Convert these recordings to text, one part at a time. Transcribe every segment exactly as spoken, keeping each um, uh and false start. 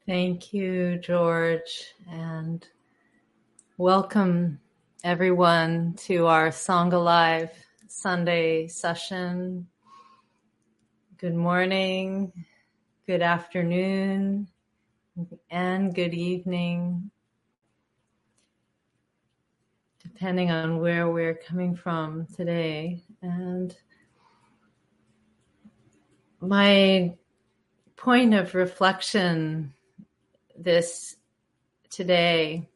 Thank you, George, and welcome everyone to our Song Alive Sunday session. Good morning, good afternoon, and good evening, depending on where we're coming from today. And my point of reflection this today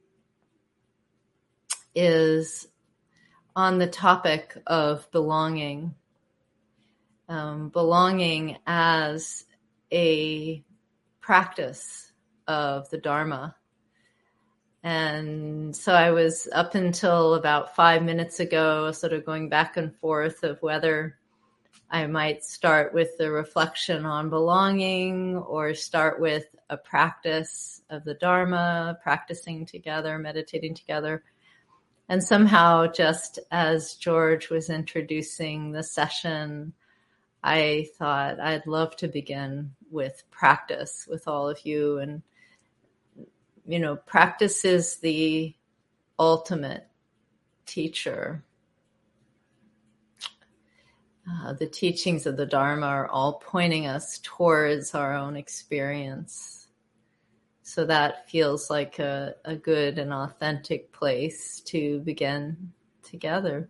is on the topic of belonging. Um, belonging as a practice of the Dharma. And so I was up until about five minutes ago, sort of going back and forth of whether I might start with the reflection on belonging or start with a practice of the Dharma, practicing together, meditating together. And somehow, just as George was introducing the session, I thought I'd love to begin with practice with all of you. And, you know, practice is the ultimate teacher. Uh, the teachings of the Dharma are all pointing us towards our own experience. So that feels like a, a good and authentic place to begin together.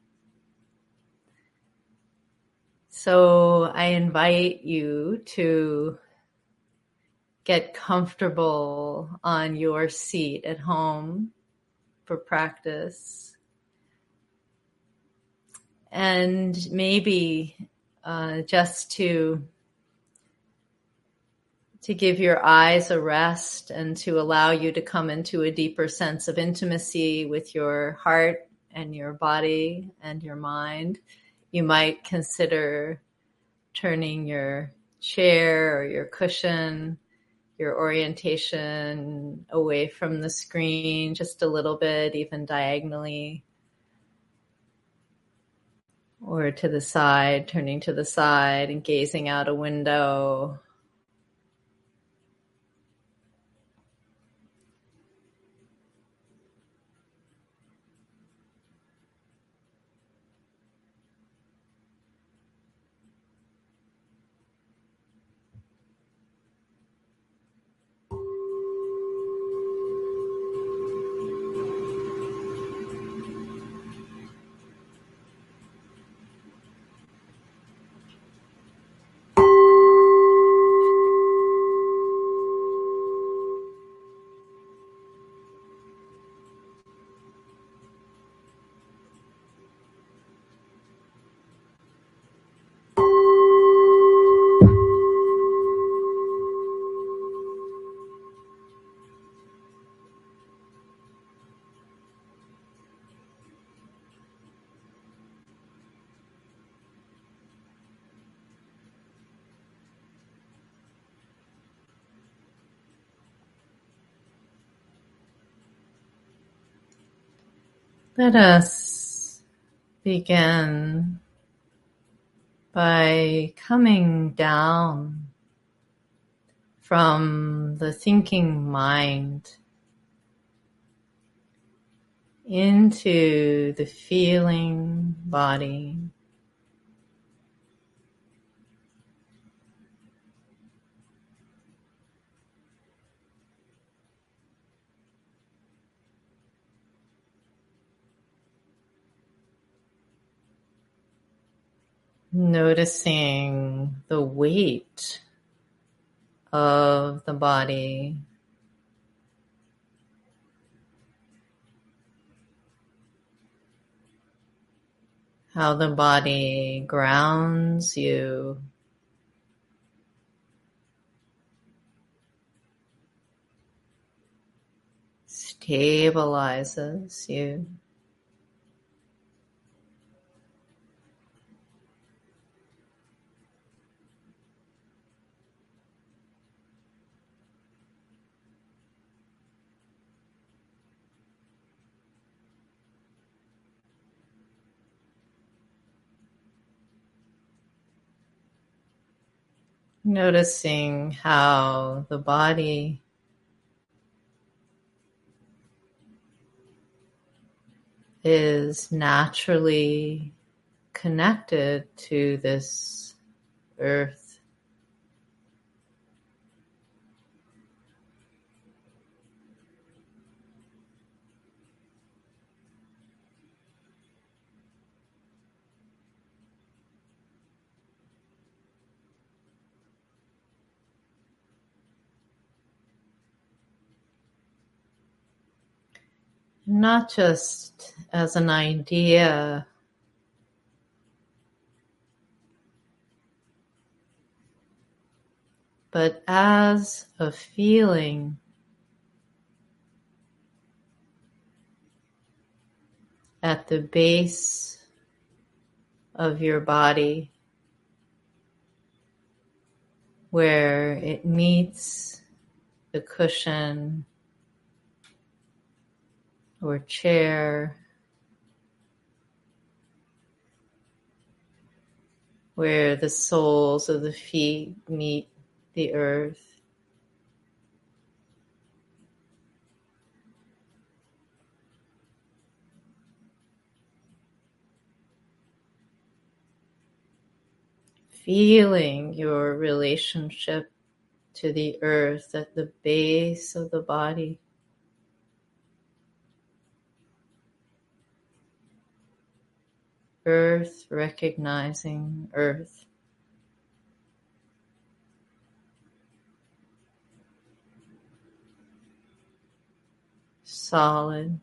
So I invite you to get comfortable on your seat at home for practice. And maybe uh, just to, to give your eyes a rest and to allow you to come into a deeper sense of intimacy with your heart and your body and your mind, you might consider turning your chair or your cushion, your orientation away from the screen just a little bit, even diagonally, or to the side, turning to the side and gazing out a window. Let us begin by coming down from the thinking mind into the feeling body. Noticing the weight of the body, how the body grounds you, stabilizes you. Noticing how the body is naturally connected to this earth. Not just as an idea, but as a feeling. At the base of your body, where it meets the cushion or chair, where the soles of the feet meet the earth. Feeling your relationship to the earth at the base of the body. Earth, recognizing earth. Solid.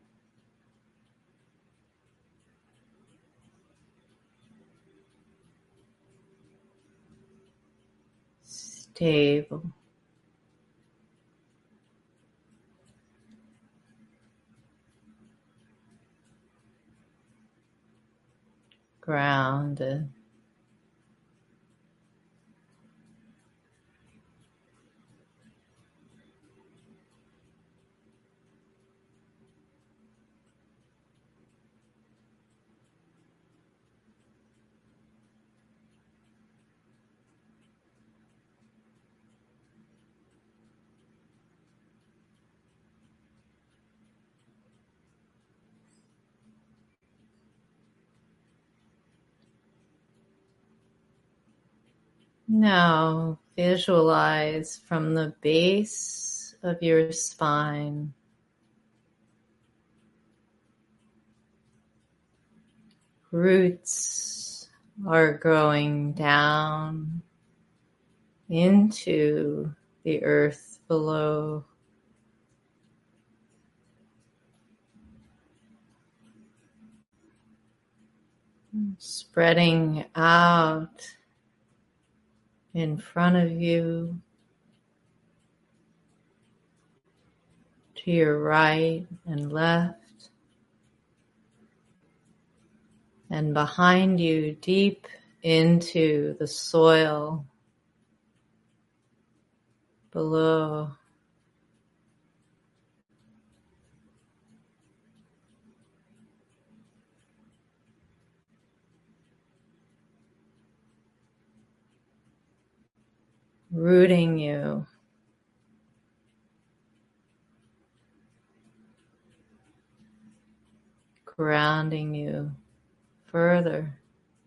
Stable. Grounded. Now visualize from the base of your spine roots are growing down into the earth below. Spreading out in front of you, to your right and left, and behind you deep into the soil below. Rooting you, grounding you further.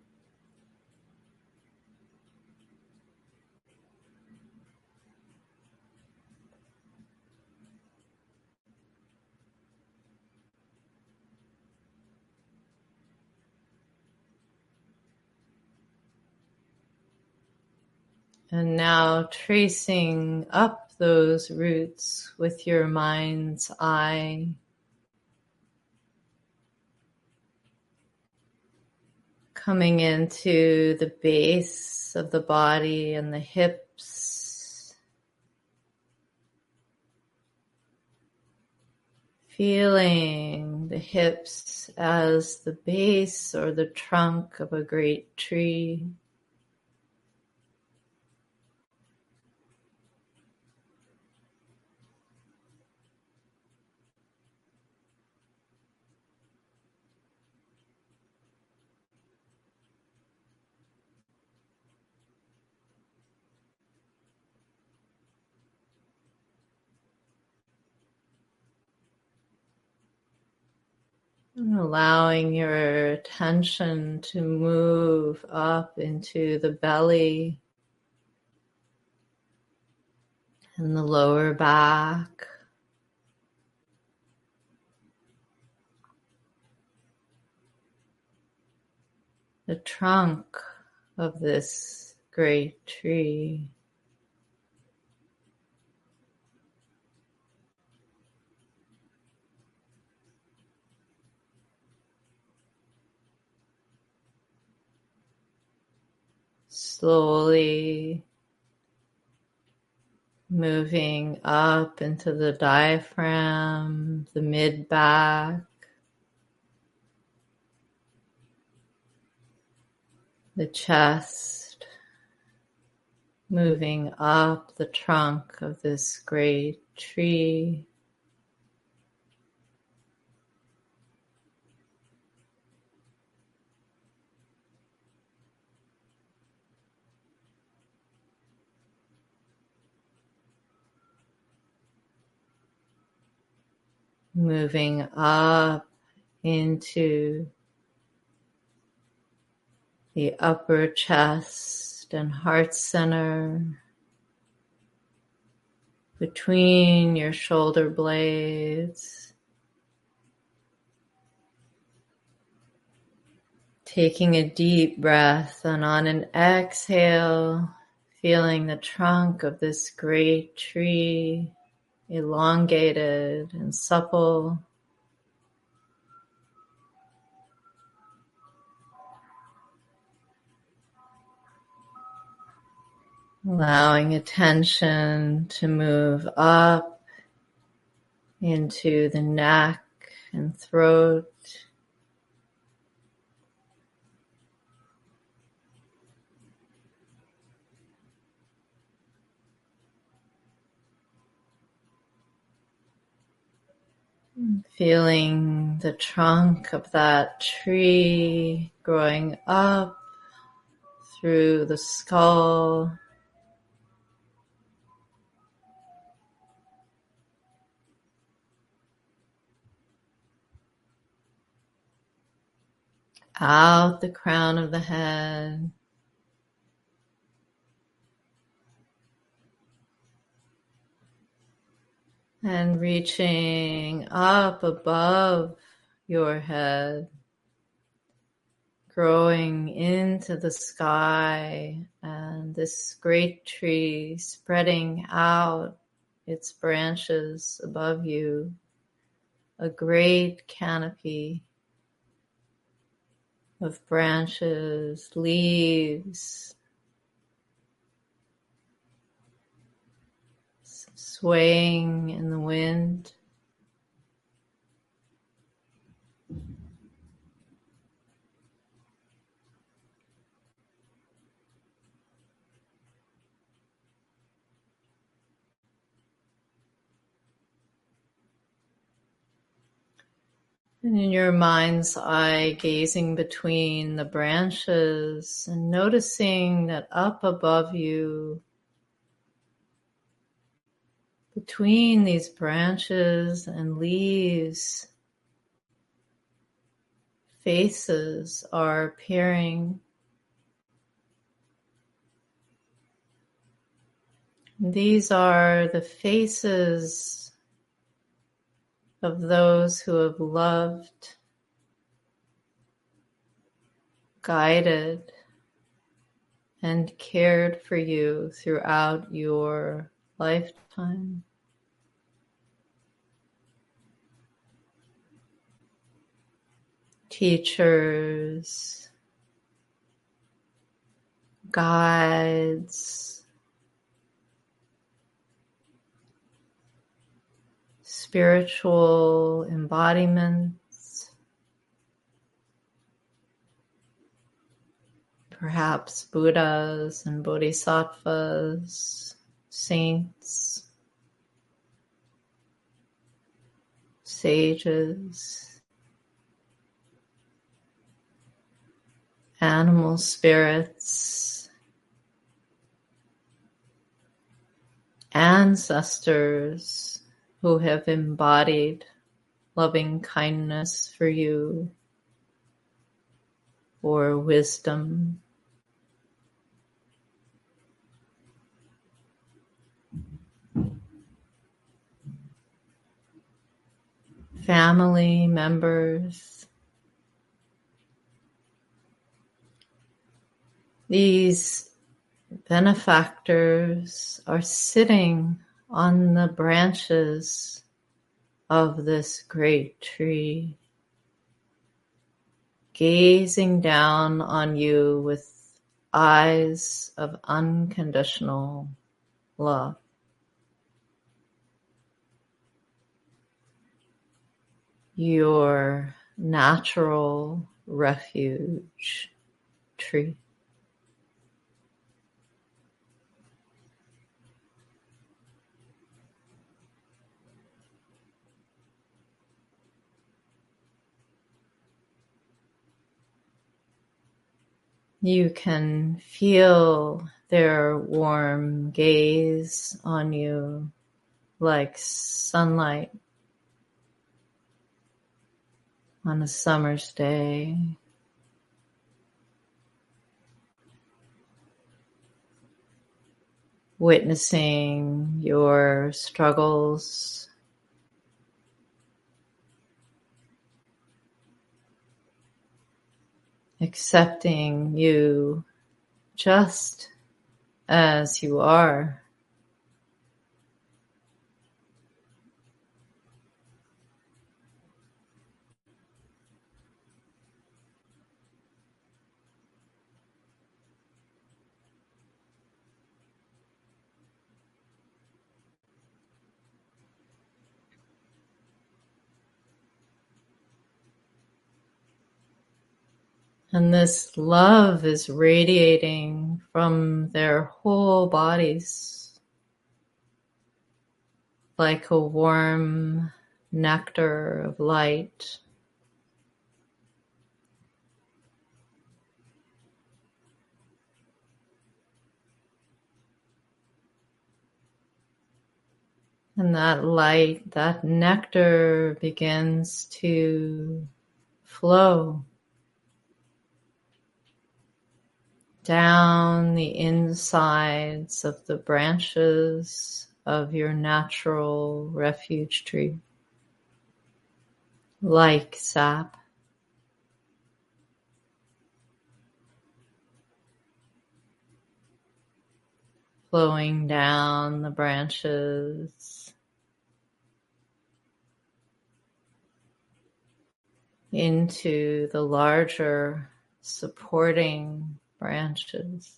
And now tracing up those roots with your mind's eye, coming into the base of the body and the hips, feeling the hips as the base or the trunk of a great tree. Allowing your attention to move up into the belly and the lower back. The trunk of this great tree. Slowly moving up into the diaphragm, the mid-back, the chest, moving up the trunk of this great tree. Moving up into the upper chest and heart center, between your shoulder blades. Taking a deep breath, and on an exhale, feeling the trunk of this great tree elongated and supple. Allowing attention to move up into the neck and throat. Feeling the trunk of that tree growing up through the skull, out the crown of the head, and reaching up above your head, growing into the sky, and this great tree spreading out its branches above you, a great canopy of branches, leaves, swaying in the wind. And in your mind's eye, gazing between the branches and noticing that up above you, between these branches and leaves, faces are appearing. These are the faces of those who have loved, guided, and cared for you throughout your lifetime. Teachers, guides, spiritual embodiments, perhaps Buddhas and Bodhisattvas, saints, sages, animal spirits, ancestors who have embodied loving kindness for you or wisdom. Family members. These benefactors are sitting on the branches of this great tree, gazing down on you with eyes of unconditional love. Your natural refuge tree. You can feel their warm gaze on you like sunlight on a summer's day. Witnessing your struggles, accepting you just as you are. And this love is radiating from their whole bodies like a warm nectar of light. And that light, that nectar begins to flow down the insides of the branches of your natural refuge tree, like sap. Flowing down the branches into the larger supporting branches.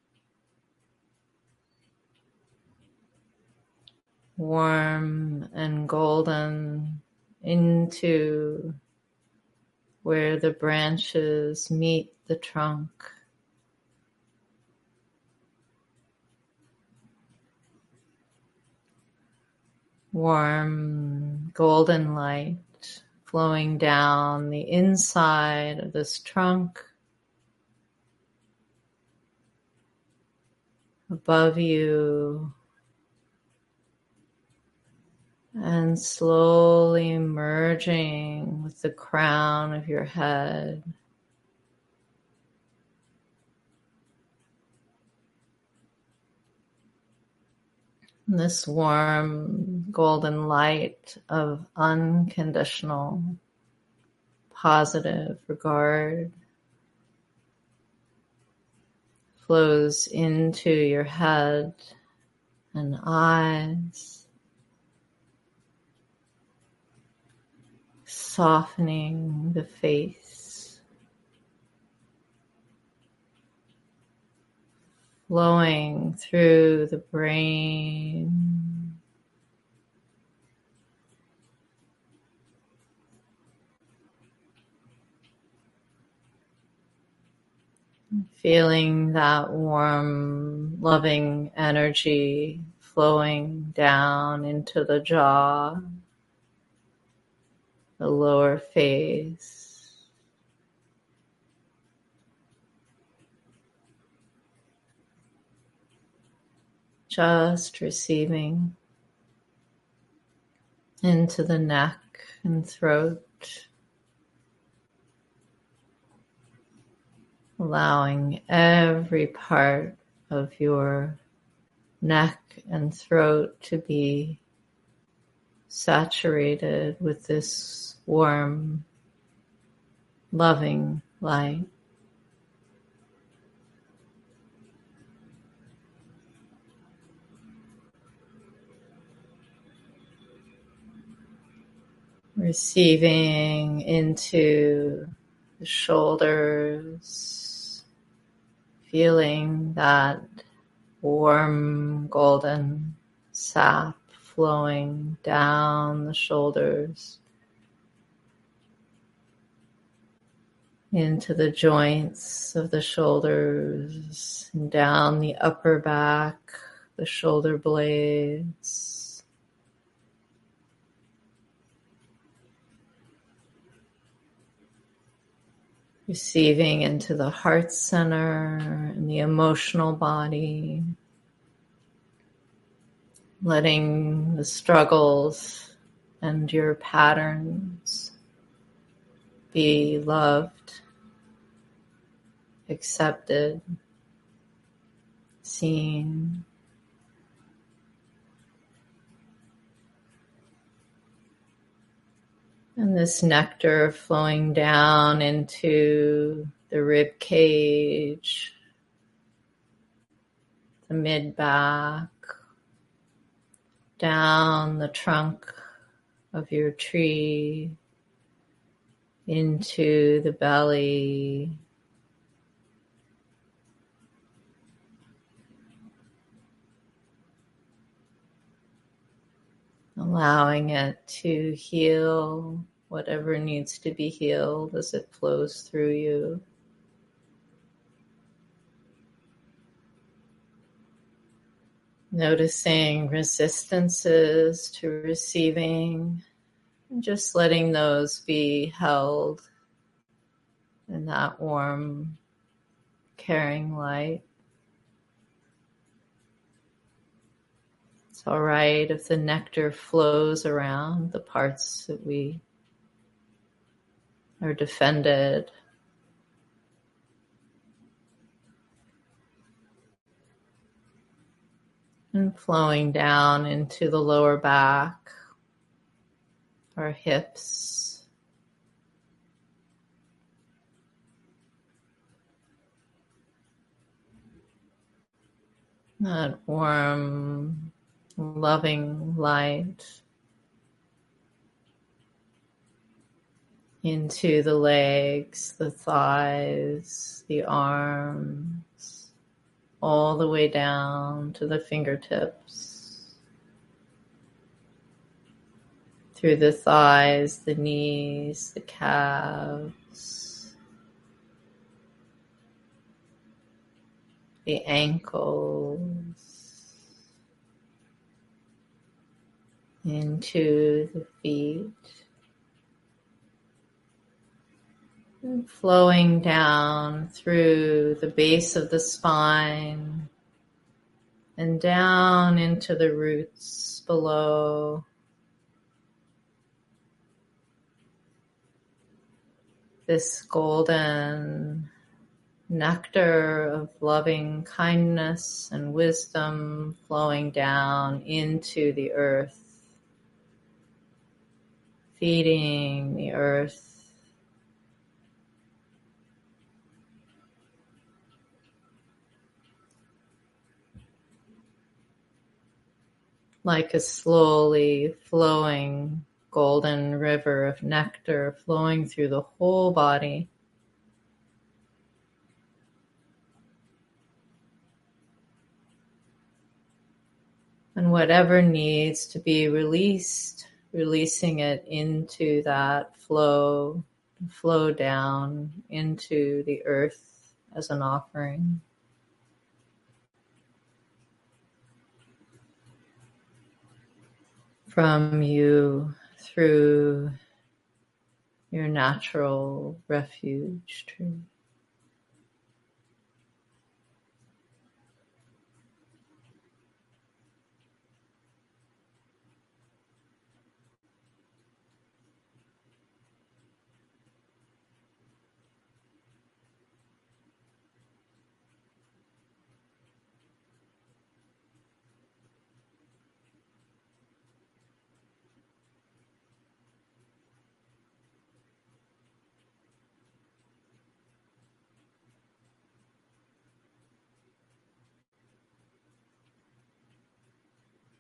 Warm and golden into where the branches meet the trunk. Warm golden light flowing down the inside of this trunk, above you, and slowly merging with the crown of your head. This warm golden light of unconditional positive regard flows into your head and eyes, softening the face, flowing through the brain, feeling that warm, loving energy flowing down into the jaw, the lower face, just receiving into the neck and throat, allowing every part of your neck and throat to be saturated with this warm, loving light. Receiving into the shoulders, feeling that warm golden sap flowing down the shoulders into the joints of the shoulders and down the upper back, the shoulder blades. Receiving into the heart center and the emotional body, letting the struggles and your patterns be loved, accepted, seen. And this nectar flowing down into the rib cage, the mid-back, down the trunk of your tree, into the belly, allowing it to heal whatever needs to be healed as it flows through you. Noticing resistances to receiving, and just letting those be held in that warm, caring light. It's all right if the nectar flows around the parts that we are defended. And flowing down into the lower back, our hips, that warm, loving light into the legs, the thighs, the arms, all the way down to the fingertips, through the thighs, the knees, the calves, the ankles, into the feet, and flowing down through the base of the spine and down into the roots below. This golden nectar of loving kindness and wisdom flowing down into the earth, feeding the earth, like a slowly flowing golden river of nectar flowing through the whole body. And whatever needs to be released, releasing it into that flow, flow down into the earth as an offering. From you through your natural refuge tree.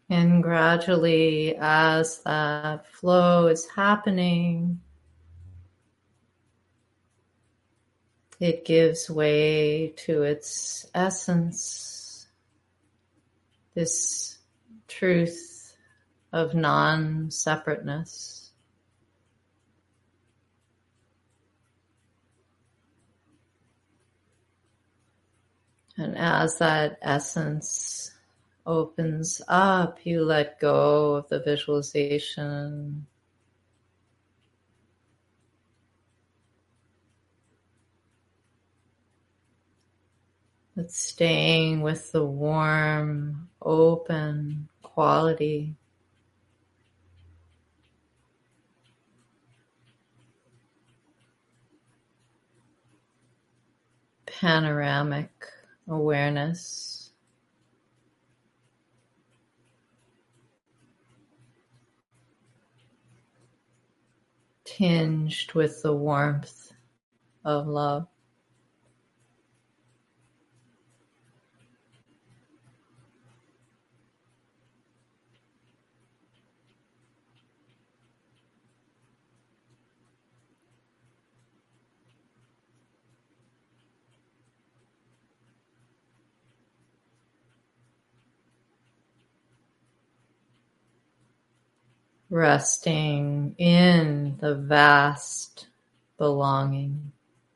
And gradually, as that flow is happening, it gives way to its essence, this truth of non-separateness. And as that essence opens up, you let go of the visualization. But staying with the warm, open quality. Panoramic awareness. Tinged with the warmth of love. Resting in the vast belonging.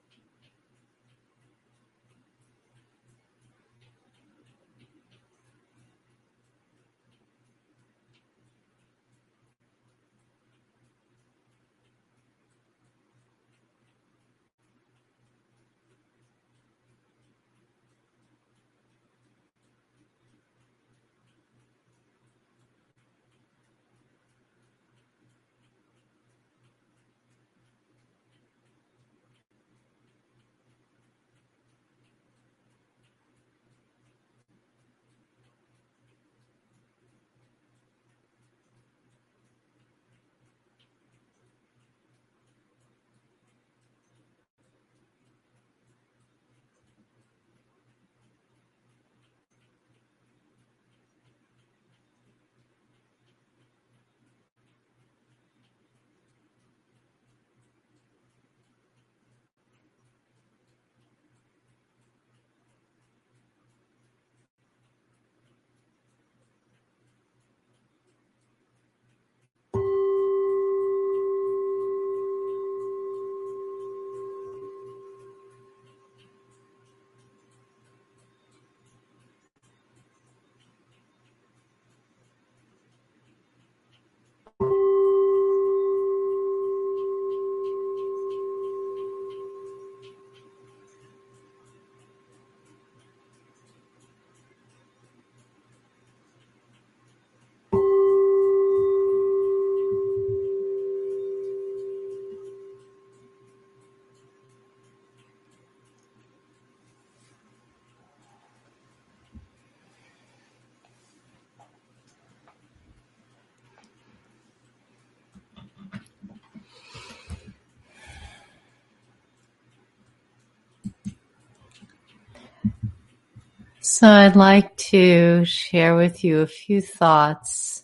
So I'd like to share with you a few thoughts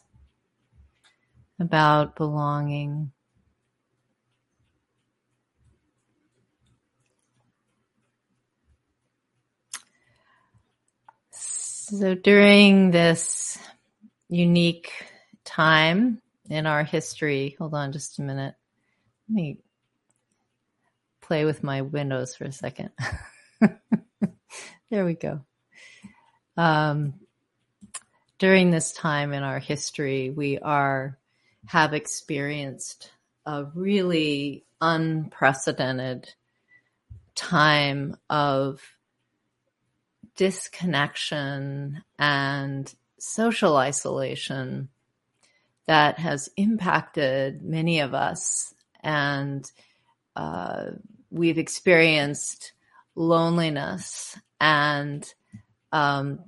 about belonging. So during this unique time in our history, hold on just a minute. Let me play with my windows for a second. There we go. Um, during this time in our history, we are have experienced a really unprecedented time of disconnection and social isolation that has impacted many of us. And uh, we've experienced loneliness and um,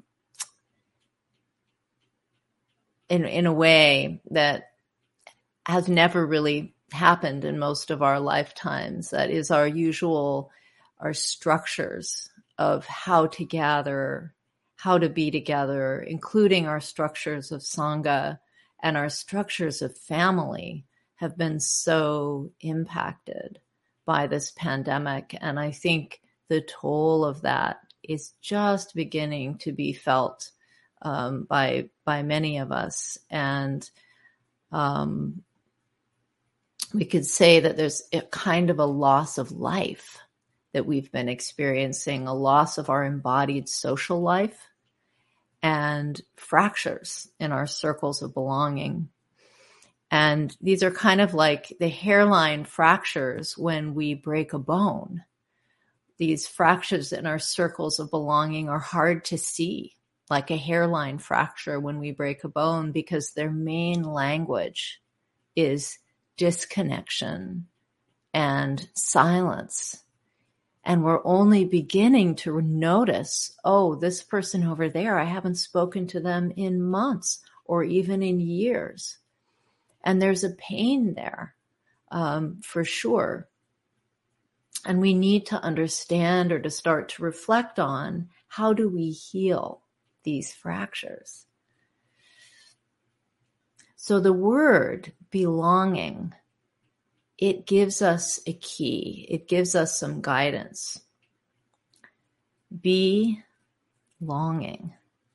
in, in a way that has never really happened in most of our lifetimes. That is our usual, our structures of how to gather, how to be together, including our structures of Sangha and our structures of family, have been so impacted by this pandemic. And I think the toll of that is just beginning to be felt um, by by many of us. And um, we could say that there's a kind of a loss of life that we've been experiencing, a loss of our embodied social life and fractures in our circles of belonging. And these are kind of like the hairline fractures when we break a bone. These fractures in our circles of belonging are hard to see, like a hairline fracture when we break a bone, because their main language is disconnection and silence. And we're only beginning to notice, oh, this person over there, I haven't spoken to them in months or even in years. And there's a pain there, um, for sure. And we need to understand, or to start to reflect on, how do we heal these fractures? So the word belonging, it gives us a key. It gives us some guidance. Be longing.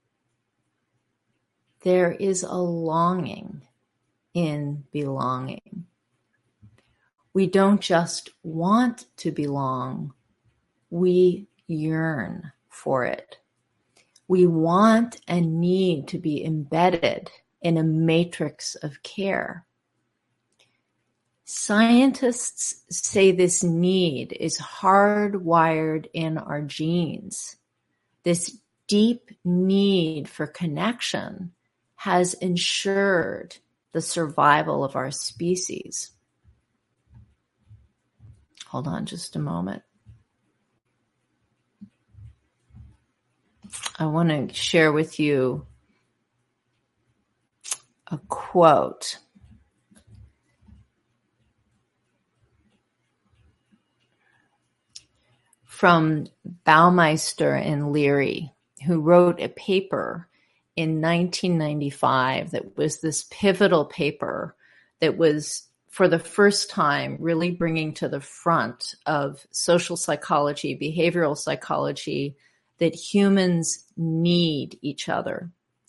There is a longing in belonging. We don't just want to belong, we yearn for it. We want and need to be embedded in a matrix of care. Scientists say this need is hardwired in our genes. This deep need for connection has ensured the survival of our species. Hold on just a moment. I want to share with you a quote from Baumeister and Leary, who wrote a paper in nineteen ninety-five that was this pivotal paper that was, for the first time, really bringing to the front of social psychology, behavioral psychology, that humans need each other.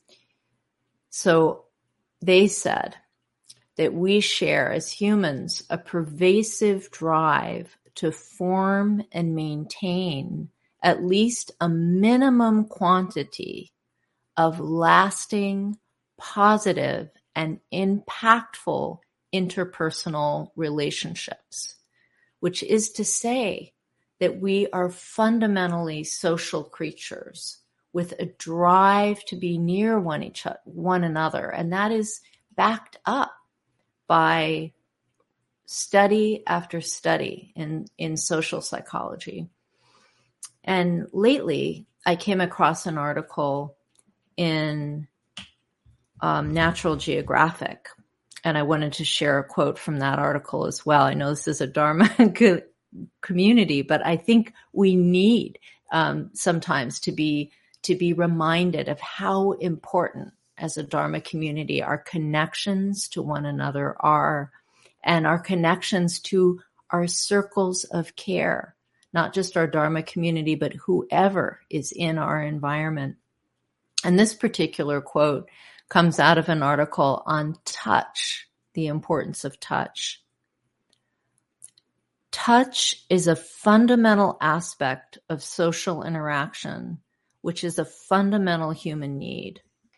So they said that we share as humans a pervasive drive to form and maintain at least a minimum quantity of lasting, positive, and impactful interpersonal relationships, which is to say that we are fundamentally social creatures with a drive to be near one each one another, and that is backed up by study after study in, in social psychology. And lately, I came across an article in um, Natural Geographic, and I wanted to share a quote from that article as well. I know this is a Dharma community, but I think we need um, sometimes to be to be reminded of how important, as a Dharma community, our connections to one another are, and our connections to our circles of care, not just our Dharma community, but whoever is in our environment. And this particular quote comes out of an article on touch, the importance of touch. Touch is a fundamental aspect of social interaction, which is a fundamental human need,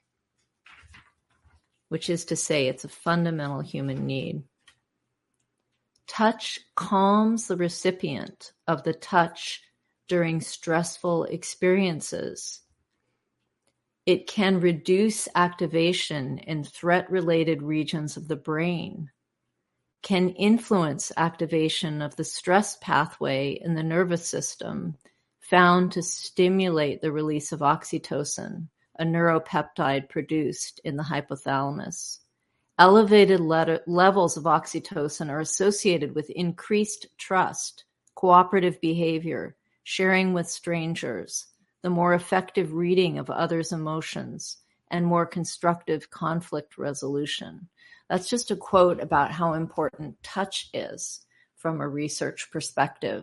which is to say it's a fundamental human need. Touch calms the recipient of the touch during stressful experiences. It can reduce activation in threat-related regions of the brain, can influence activation of the stress pathway in the nervous system, found to stimulate the release of oxytocin, a neuropeptide produced in the hypothalamus. Elevated le- levels of oxytocin are associated with increased trust, cooperative behavior, sharing with strangers, the more effective reading of others' emotions, and more constructive conflict resolution. That's just a quote about how important touch is from a research perspective.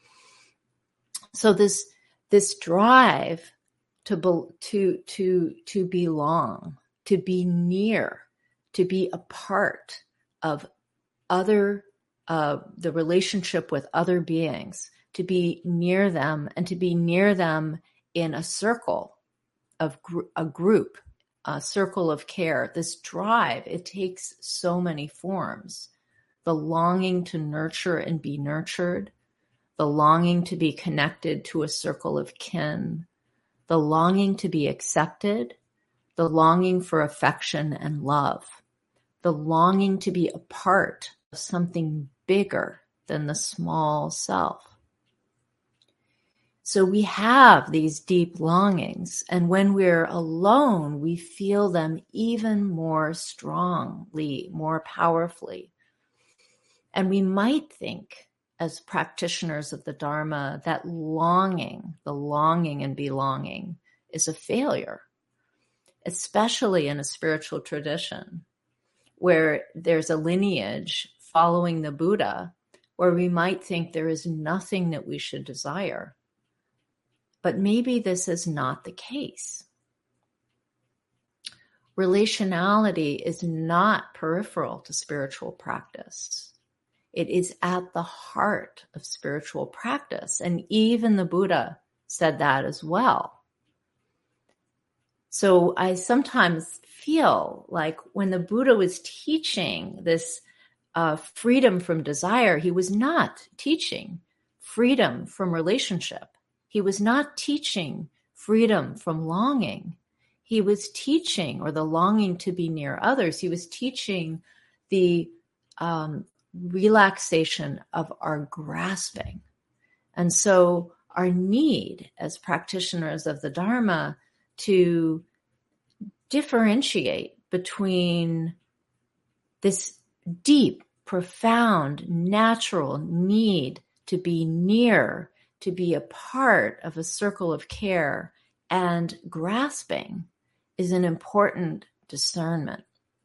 So this this drive to be, to to to belong, to be near, to be a part of other uh, the relationship with other beings, to be near them, and to be near them in a circle of gr- a group. A circle of care, this drive, it takes so many forms. The longing to nurture and be nurtured, the longing to be connected to a circle of kin, the longing to be accepted, the longing for affection and love, the longing to be a part of something bigger than the small self. So we have these deep longings, and when we're alone, we feel them even more strongly, more powerfully. And we might think, as practitioners of the Dharma, that longing, the longing and belonging, is a failure, especially in a spiritual tradition where there's a lineage following the Buddha, where we might think there is nothing that we should desire. But maybe this is not the case. Relationality is not peripheral to spiritual practice. It is at the heart of spiritual practice. And even the Buddha said that as well. So I sometimes feel like when the Buddha was teaching this uh, freedom from desire, he was not teaching freedom from relationship. He was not teaching freedom from longing. He was teaching, or the longing to be near others, he was teaching the um, relaxation of our grasping. And so our need as practitioners of the Dharma to differentiate between this deep, profound, natural need to be near, to be a part of a circle of care, and grasping is an important discernment.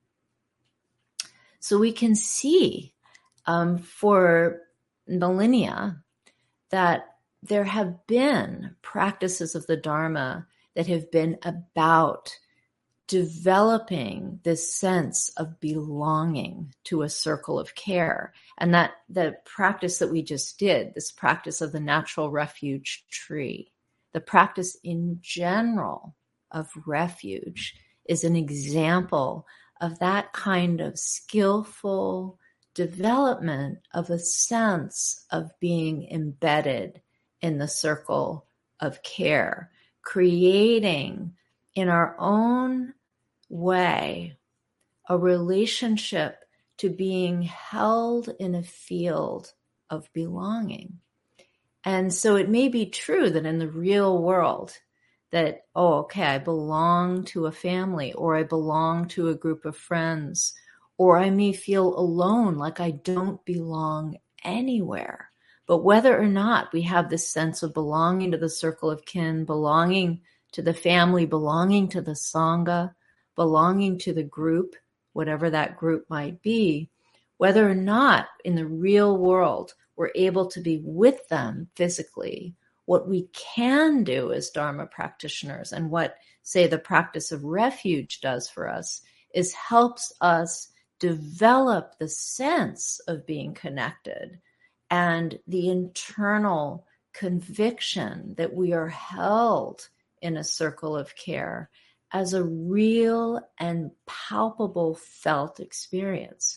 So we can see um, for millennia that there have been practices of the Dharma that have been about developing this sense of belonging to a circle of care. And that the practice that we just did, this practice of the natural refuge tree, the practice in general of refuge, is an example of that kind of skillful development of a sense of being embedded in the circle of care, creating in our own way a relationship to being held in a field of belonging. And so it may be true that in the real world that, oh, okay, I belong to a family, or I belong to a group of friends, or I may feel alone, like I don't belong anywhere. But whether or not we have this sense of belonging to the circle of kin, belonging to the family, belonging to the Sangha, belonging to the group, whatever that group might be, whether or not in the real world we're able to be with them physically, what we can do as Dharma practitioners, and what, say, the practice of refuge does for us, is helps us develop the sense of being connected and the internal conviction that we are held in a circle of care as a real and palpable felt experience.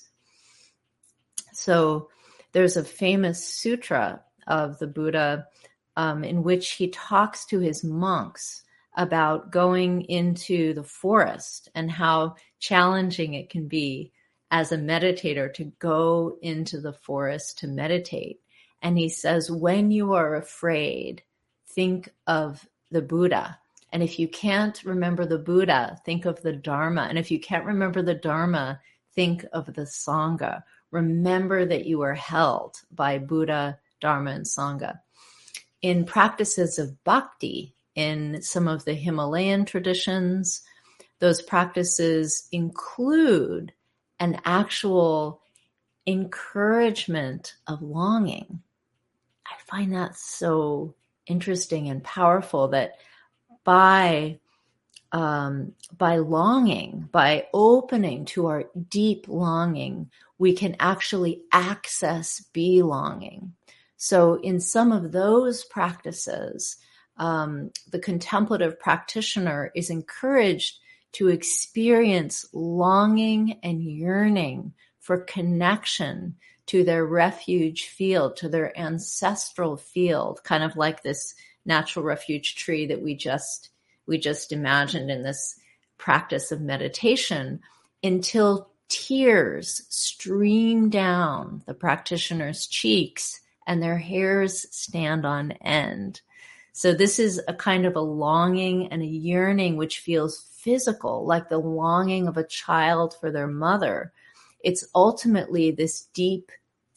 So there's a famous sutra of the Buddha um, in which he talks to his monks about going into the forest and how challenging it can be as a meditator to go into the forest to meditate. And he says, when you are afraid, think of the Buddha. And if you can't remember the Buddha, think of the Dharma. And if you can't remember the Dharma, think of the Sangha. Remember that you are held by Buddha, Dharma, and Sangha. In practices of bhakti, in some of the Himalayan traditions. Those practices include an actual encouragement of longing. I find that so interesting and powerful that by um, by longing, by opening to our deep longing, we can actually access belonging. So in some of those practices, um, the contemplative practitioner is encouraged to experience longing and yearning for connection to their refuge field, to their ancestral field, kind of like this natural refuge tree that we just we just imagined in this practice of meditation, until tears stream down the practitioner's cheeks and their hairs stand on end. So this is a kind of a longing and a yearning which feels physical, like the longing of a child for their mother. It's ultimately this deep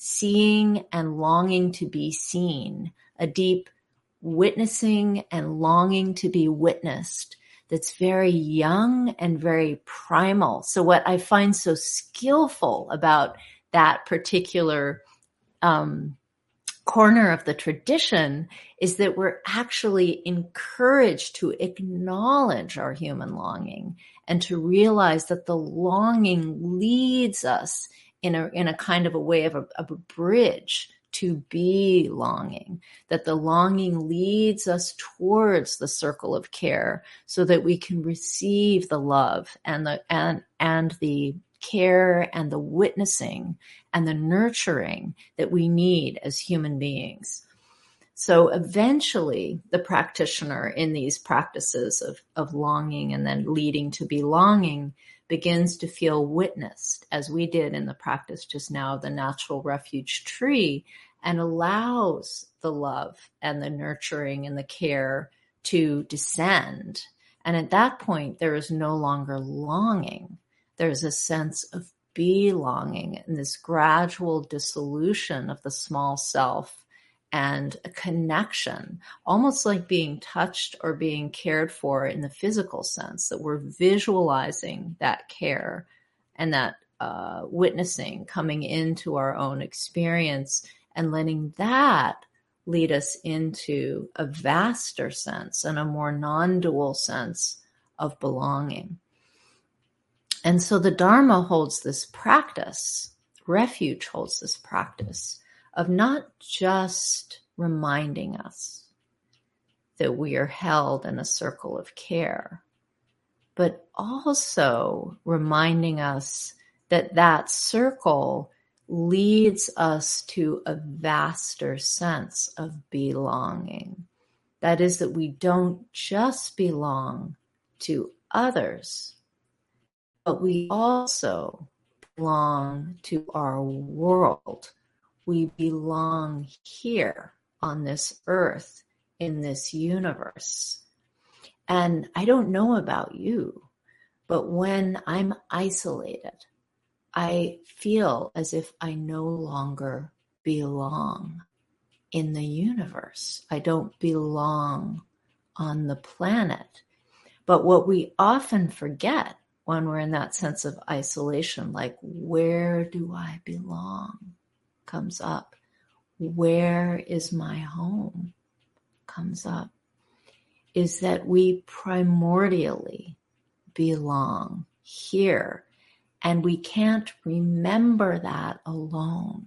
seeing and longing to be seen, a deep witnessing and longing to be witnessed that's very young and very primal. So what I find so skillful about that particular um, corner of the tradition is that we're actually encouraged to acknowledge our human longing and to realize that the longing leads us in a in a kind of a way of a, of a bridge to belonging, that the longing leads us towards the circle of care so that we can receive the love and the and and the care and the witnessing and the nurturing that we need as human beings. So eventually the practitioner in these practices of, of longing and then leading to belonging begins to feel witnessed, as we did in the practice just now of the natural refuge tree, and allows the love and the nurturing and the care to descend. And at that point, there is no longer longing. There's a sense of belonging and this gradual dissolution of the small self and a connection, almost like being touched or being cared for in the physical sense, that we're visualizing that care and that uh, witnessing coming into our own experience and letting that lead us into a vaster sense and a more non-dual sense of belonging. And so the Dharma holds this practice, refuge holds this practice of not just reminding us that we are held in a circle of care, but also reminding us that that circle leads us to a vaster sense of belonging. That is, that we don't just belong to others, but we also belong to our world. We belong here on this earth, in this universe. And I don't know about you, but when I'm isolated, I feel as if I no longer belong in the universe. I don't belong on the planet. But what we often forget when we're in that sense of isolation, like, where do I belong? Comes up. Where is my home? Comes up. Is that we primordially belong here, and we can't remember that alone.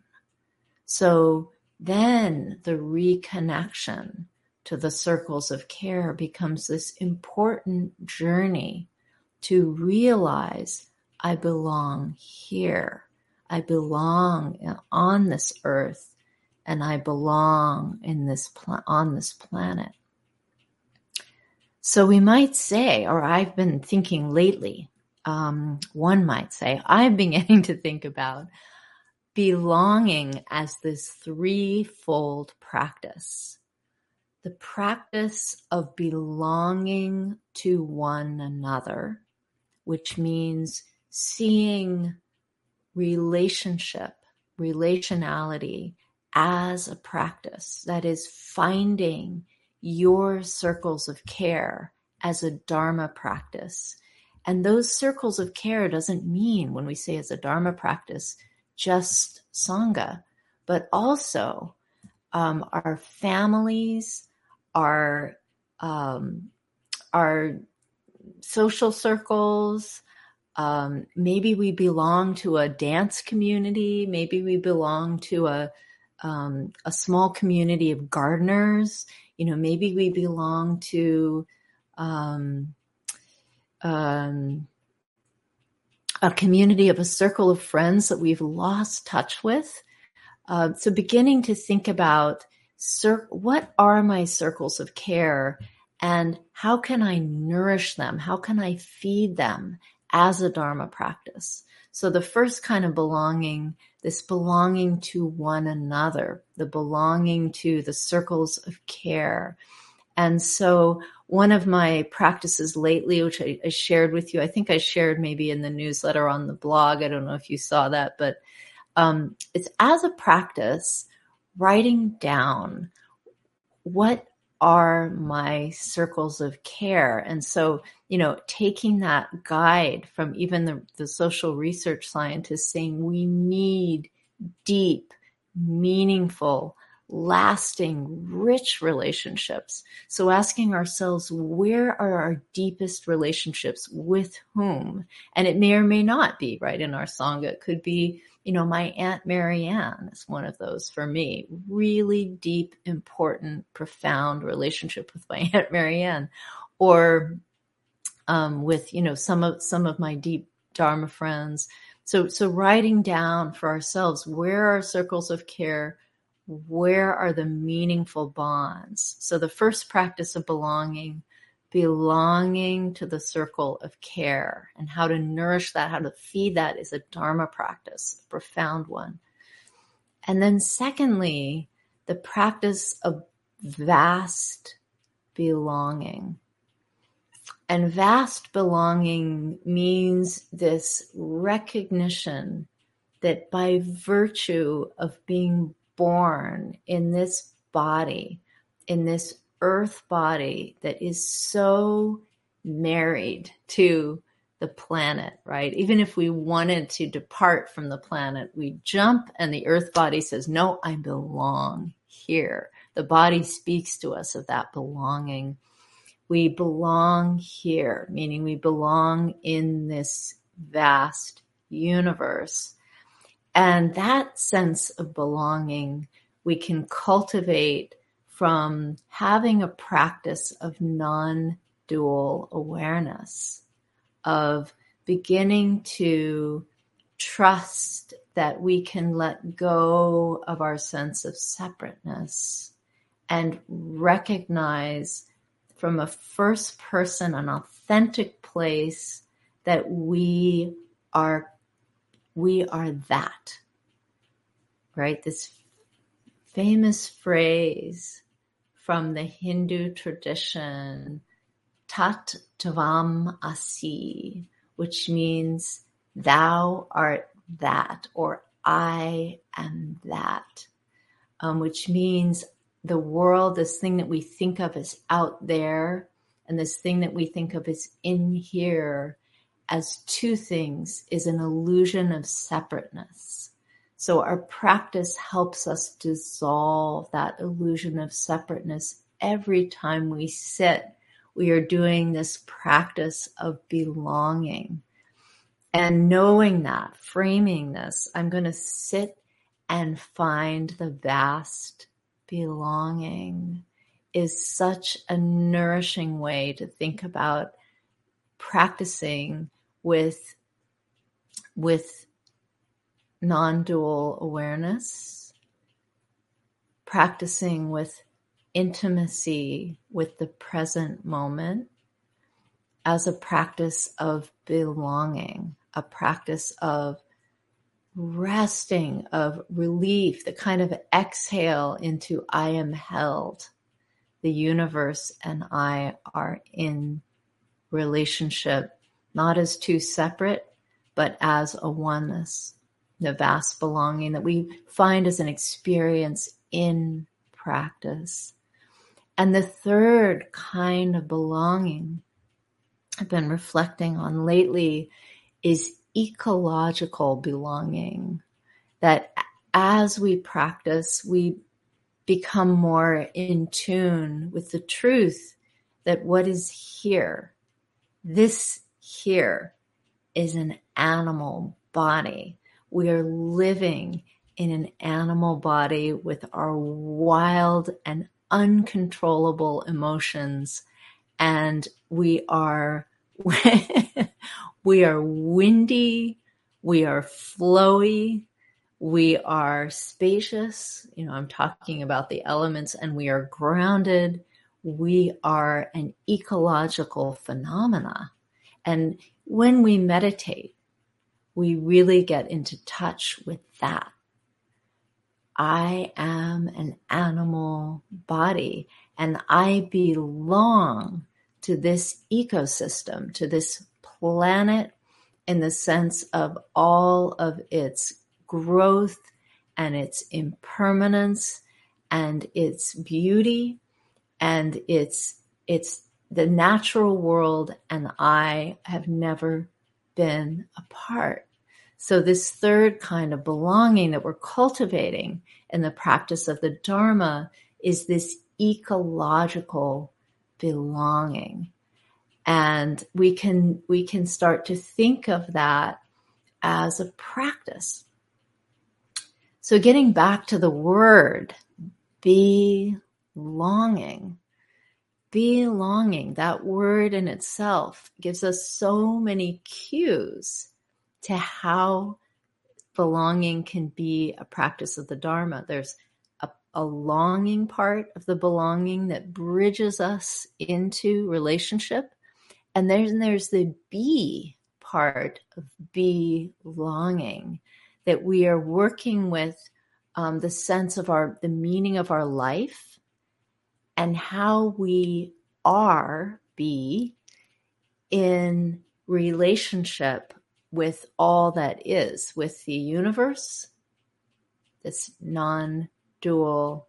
So then the reconnection to the circles of care becomes this important journey to realize I belong here. I belong on this earth, and I belong in this pl- on this planet. So we might say, or I've been thinking lately, um, one might say, I've been getting to think about belonging as this threefold practice. The practice of belonging to one another, which means seeing relationship, relationality as a practice. That is, finding your circles of care as a Dharma practice. And those circles of care doesn't mean, when we say as a Dharma practice, just Sangha, but also um, our families, our um, our social circles. Um, maybe we belong to a dance community. Maybe we belong to a um, a small community of gardeners. You know, maybe we belong to um, um, a community of a circle of friends that we've lost touch with. Uh, so beginning to think about cir- what are my circles of care and how can I nourish them? How can I feed them as a Dharma practice? So the first kind of belonging, this belonging to one another, the belonging to the circles of care. And so one of my practices lately, which I, I shared with you, I think I shared maybe in the newsletter on the blog. I don't know if you saw that, but Um, it's as a practice, writing down what are my circles of care. And so, you know, taking that guide from even the, the social research scientists saying we need deep, meaningful, lasting, rich relationships. So asking ourselves, where are our deepest relationships with whom? And it may or may not be right in our Sangha. It could be, you know, my Aunt Marianne is one of those for me. Really deep, important, profound relationship with my Aunt Marianne. Or um, with, you know, some of some of my deep Dharma friends. So, so writing down for ourselves, where are circles of care? Where are the meaningful bonds? So the first practice of belonging, belonging to the circle of care, and how to nourish that, how to feed that is a Dharma practice, a profound one. And then secondly, the practice of vast belonging. And vast belonging means this recognition that by virtue of being born in this body, in this earth body that is so married to the planet, right? Even if we wanted to depart from the planet, we jump and the earth body says, no, I belong here. The body speaks to us of that belonging. We belong here, meaning we belong in this vast universe. And that sense of belonging we can cultivate from having a practice of non-dual awareness, of beginning to trust that we can let go of our sense of separateness and recognize from a first person, an authentic place, that we are we are that, right? This famous phrase from the Hindu tradition, Tat Tvam Asi, which means thou art that, or I am that, um, which means the world, this thing that we think of as out there, and this thing that we think of as in here, as two things, is an illusion of separateness. So our practice helps us dissolve that illusion of separateness. Every time we sit, we are doing this practice of belonging. And knowing that, framing this, I'm going to sit and find the vast belonging, is such a nourishing way to think about practicing with, with non-dual awareness, practicing with intimacy with the present moment as a practice of belonging, a practice of resting, of relief, the kind of exhale into I am held. The universe and I are in relationship, not as two separate, but as a oneness, the vast belonging that we find as an experience in practice. And the third kind of belonging I've been reflecting on lately is ecological belonging. That as we practice, we become more in tune with the truth that what is here, this here, is an animal body. We are living in an animal body with our wild and uncontrollable emotions, and we are we are windy, we are flowy, we are spacious. You know, I'm talking about the elements, and we are grounded. We are an ecological phenomena. And when we meditate, we really get into touch with that. I am an animal body, and I belong to this ecosystem, to this planet, in the sense of all of its growth and its impermanence and its beauty, and its it's the natural world, and I have never been apart. So this third kind of belonging that we're cultivating in the practice of the Dharma is this ecological belonging. And we can we can start to think of that as a practice. So getting back to the word, belonging. Belonging, that word in itself gives us so many cues to how belonging can be a practice of the Dharma. There's a, a longing part of the belonging that bridges us into relationship. And then there's the be part of belonging, that we are working with um, the sense of our, the meaning of our life and how we are, be, in relationship with all that is, with the universe, this non-dual,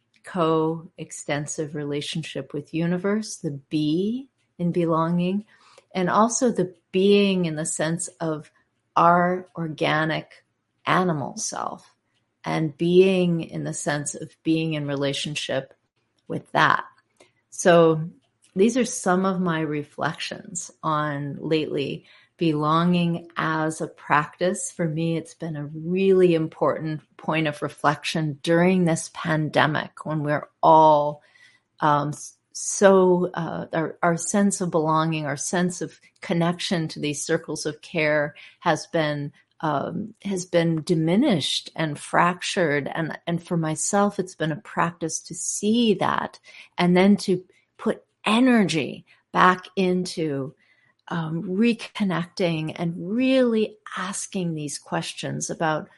co-extensive relationship with universe, the be in belonging, and also the being in the sense of our organic animal self, and being in the sense of being in relationship with that. So these are some of my reflections on lately belonging as a practice. For me, it's been a really important point of reflection during this pandemic, when we're all um, so uh, our, our sense of belonging, our sense of connection to these circles of care has been um, has been diminished and fractured. And, and for myself, it's been a practice to see that, and then to put energy back into um, reconnecting and really asking these questions about,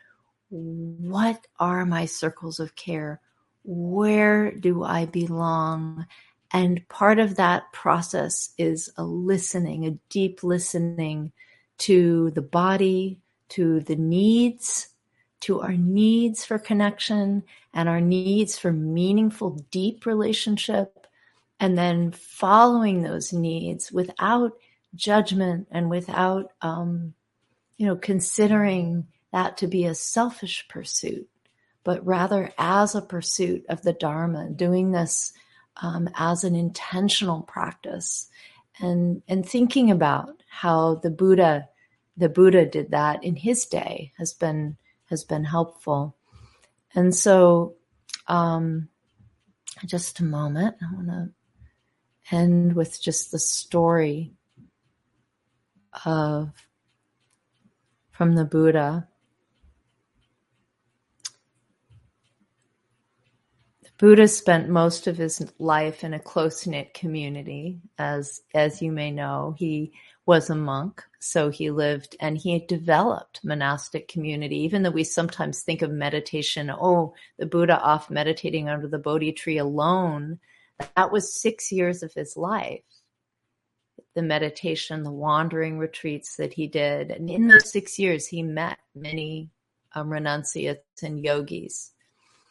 what are my circles of care? Where do I belong? And part of that process is a listening, a deep listening to the body, to the needs, to our needs for connection and our needs for meaningful, deep relationship, and then following those needs without judgment and without, um, you know, considering that to be a selfish pursuit, but rather as a pursuit of the Dharma, doing this um, as an intentional practice, and and thinking about how the Buddha, the Buddha did that in his day has been has been helpful. And so, um, just a moment, I want to end with just the story of from the Buddha. Buddha spent most of his life in a close-knit community. As, as you may know, he was a monk, so he lived and he had developed monastic community, even though we sometimes think of meditation, oh, the Buddha off meditating under the Bodhi tree alone. That was six years of his life. The meditation, the wandering retreats that he did. And in those six years, he met many um, renunciates and yogis.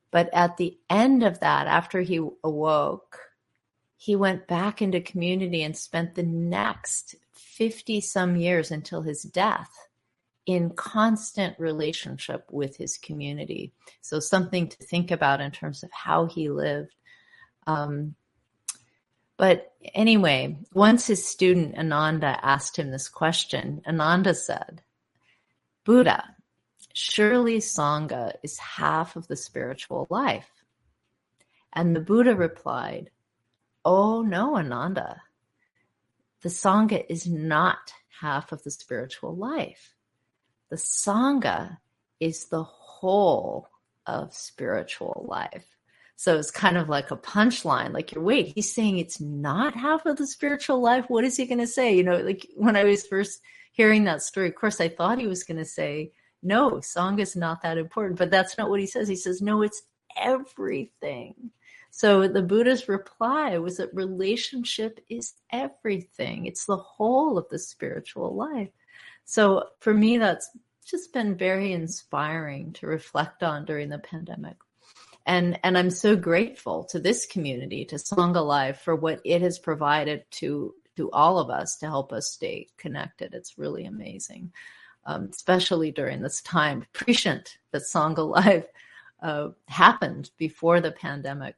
But at the end of that, after he awoke, he went back into community and spent the next fifty some years until his death in constant relationship with his community. So something to think about in terms of how he lived. Um, but anyway, once his student Ananda asked him this question, Ananda said, Buddha, surely Sangha is half of the spiritual life. And the Buddha replied, oh no, Ananda, the Sangha is not half of the spiritual life. The Sangha is the whole of spiritual life. So it's kind of like a punchline, like, wait, he's saying it's not half of the spiritual life? What is he going to say? You know, like when I was first hearing that story, of course, I thought he was going to say, no, Sangha is not that important, but that's not what he says. He says, no, it's everything. So the Buddha's reply was that relationship is everything. It's the whole of the spiritual life. So for me, that's just been very inspiring to reflect on during the pandemic. And, and I'm so grateful to this community, to Sangha Life, for what it has provided to, to all of us to help us stay connected. It's really amazing, um, especially during this time. Prescient that Sangha Life uh, happened before the pandemic.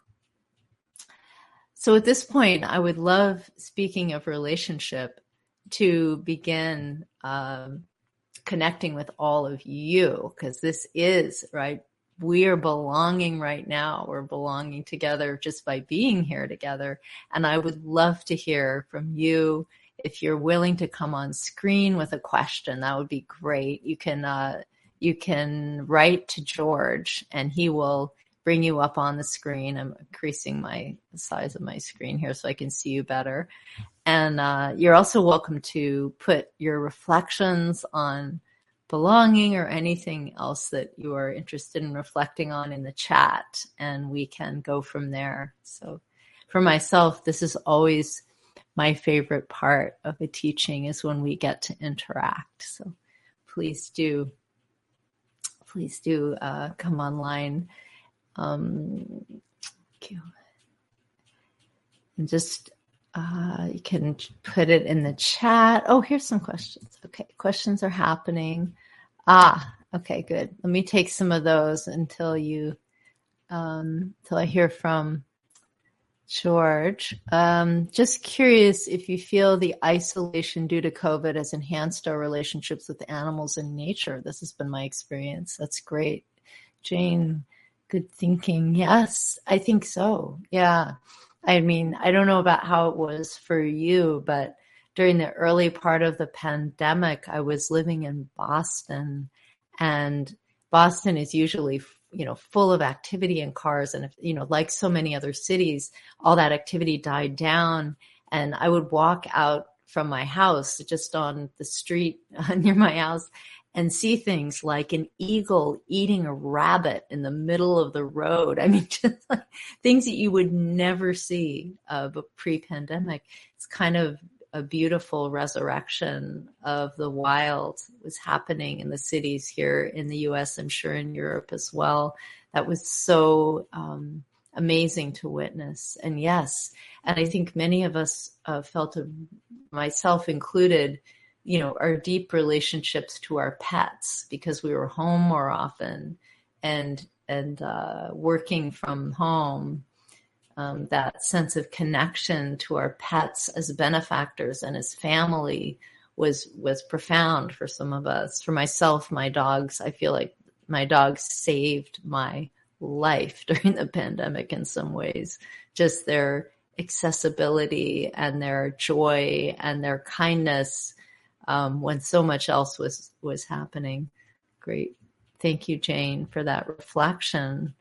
So at this point, I would love, speaking of relationship, to begin um, connecting with all of you, because this is, right, we are belonging right now. We're belonging together just by being here together. And I would love to hear from you. If you're willing to come on screen with a question, that would be great. You can, uh, you can write to George and he will bring you up on the screen. I'm increasing my the size of my screen here so I can see you better. And uh, you're also welcome to put your reflections on belonging or anything else that you are interested in reflecting on in the chat, and we can go from there. So for myself, this is always my favorite part of the teaching, is when we get to interact. So please do, please do uh, come online. Um, and just, uh, you can put it in the chat. Oh, here's some questions. Okay. Questions are happening. Ah, okay, good. Let me take some of those until you, um, until I hear from George. Um, just curious if you feel the isolation due to COVID has enhanced our relationships with animals and nature. This has been my experience. That's great. Jane, good thinking. Yes, I think so. Yeah. I mean, I don't know about how it was for you, but during the early part of the pandemic, I was living in Boston, and Boston is usually, you know, full of activity and cars. And, if, you know, like so many other cities, all that activity died down. And I would walk out from my house just on the street near my house and see things like an eagle eating a rabbit in the middle of the road. I mean, just like things that you would never see uh, but pre-pandemic. It's kind of a beautiful resurrection of the wild was happening in the cities here in the U S, I'm sure in Europe as well. That was so um, amazing to witness. And yes, and I think many of us uh, felt, a, myself included, you know, our deep relationships to our pets, because we were home more often and, and uh, working from home. Um, that sense of connection to our pets as benefactors and as family was was profound for some of us. For myself, my dogs, I feel like my dogs saved my life during the pandemic in some ways. Just their accessibility and their joy and their kindness um, when so much else was was happening. Great. Thank you, Jane, for that reflection.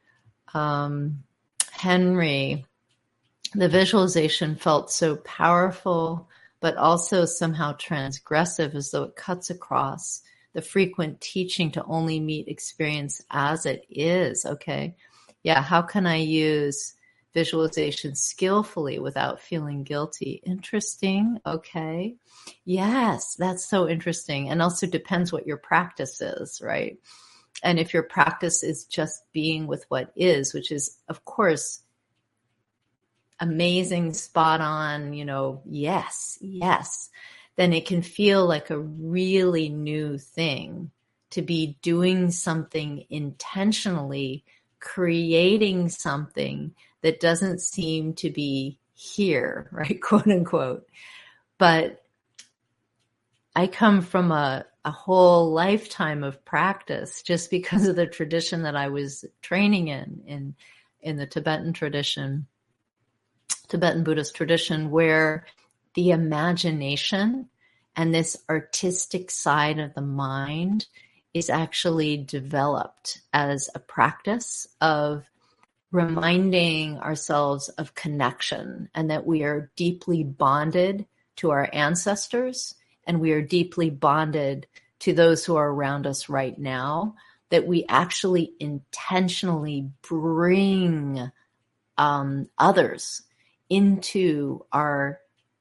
Um, Henry, the visualization felt so powerful, but also somehow transgressive, as though it cuts across the frequent teaching to only meet experience as it is. Okay. Yeah. How can I use visualization skillfully without feeling guilty? Interesting. Okay. Yes. That's so interesting. And also depends what your practice is, right? and if your practice is just being with what is, which is, of course, amazing, spot on, you know, yes, yes, then it can feel like a really new thing to be doing something intentionally, creating something that doesn't seem to be here, right? Quote unquote. But I come from a, a whole lifetime of practice just because of the tradition that I was training in, in, in the Tibetan tradition, Tibetan Buddhist tradition, where the imagination and this artistic side of the mind is actually developed as a practice of reminding ourselves of connection, and that we are deeply bonded to our ancestors, and we are deeply bonded to those who are around us right now, that we actually intentionally bring um, others into our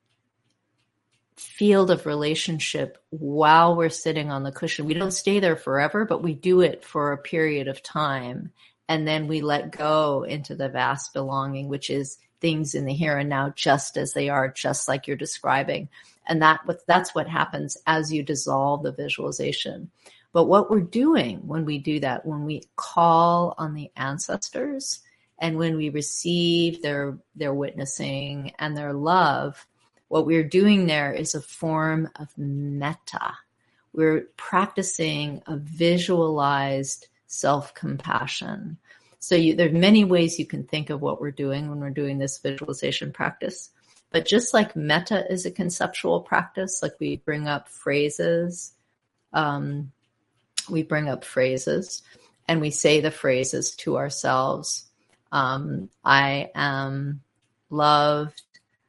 field of relationship while we're sitting on the cushion. We don't stay there forever, but we do it for a period of time. And then we let go into the vast belonging, which is things in the here and now, just as they are, just like you're describing. And that that's what happens as you dissolve the visualization. But what we're doing when we do that, when we call on the ancestors and when we receive their, their witnessing and their love, what we're doing there is a form of metta. We're practicing a visualized self-compassion. So you, there are many ways you can think of what we're doing when we're doing this visualization practice. But just like metta is a conceptual practice, like we bring up phrases, um, we bring up phrases and we say the phrases to ourselves. Um, I am loved.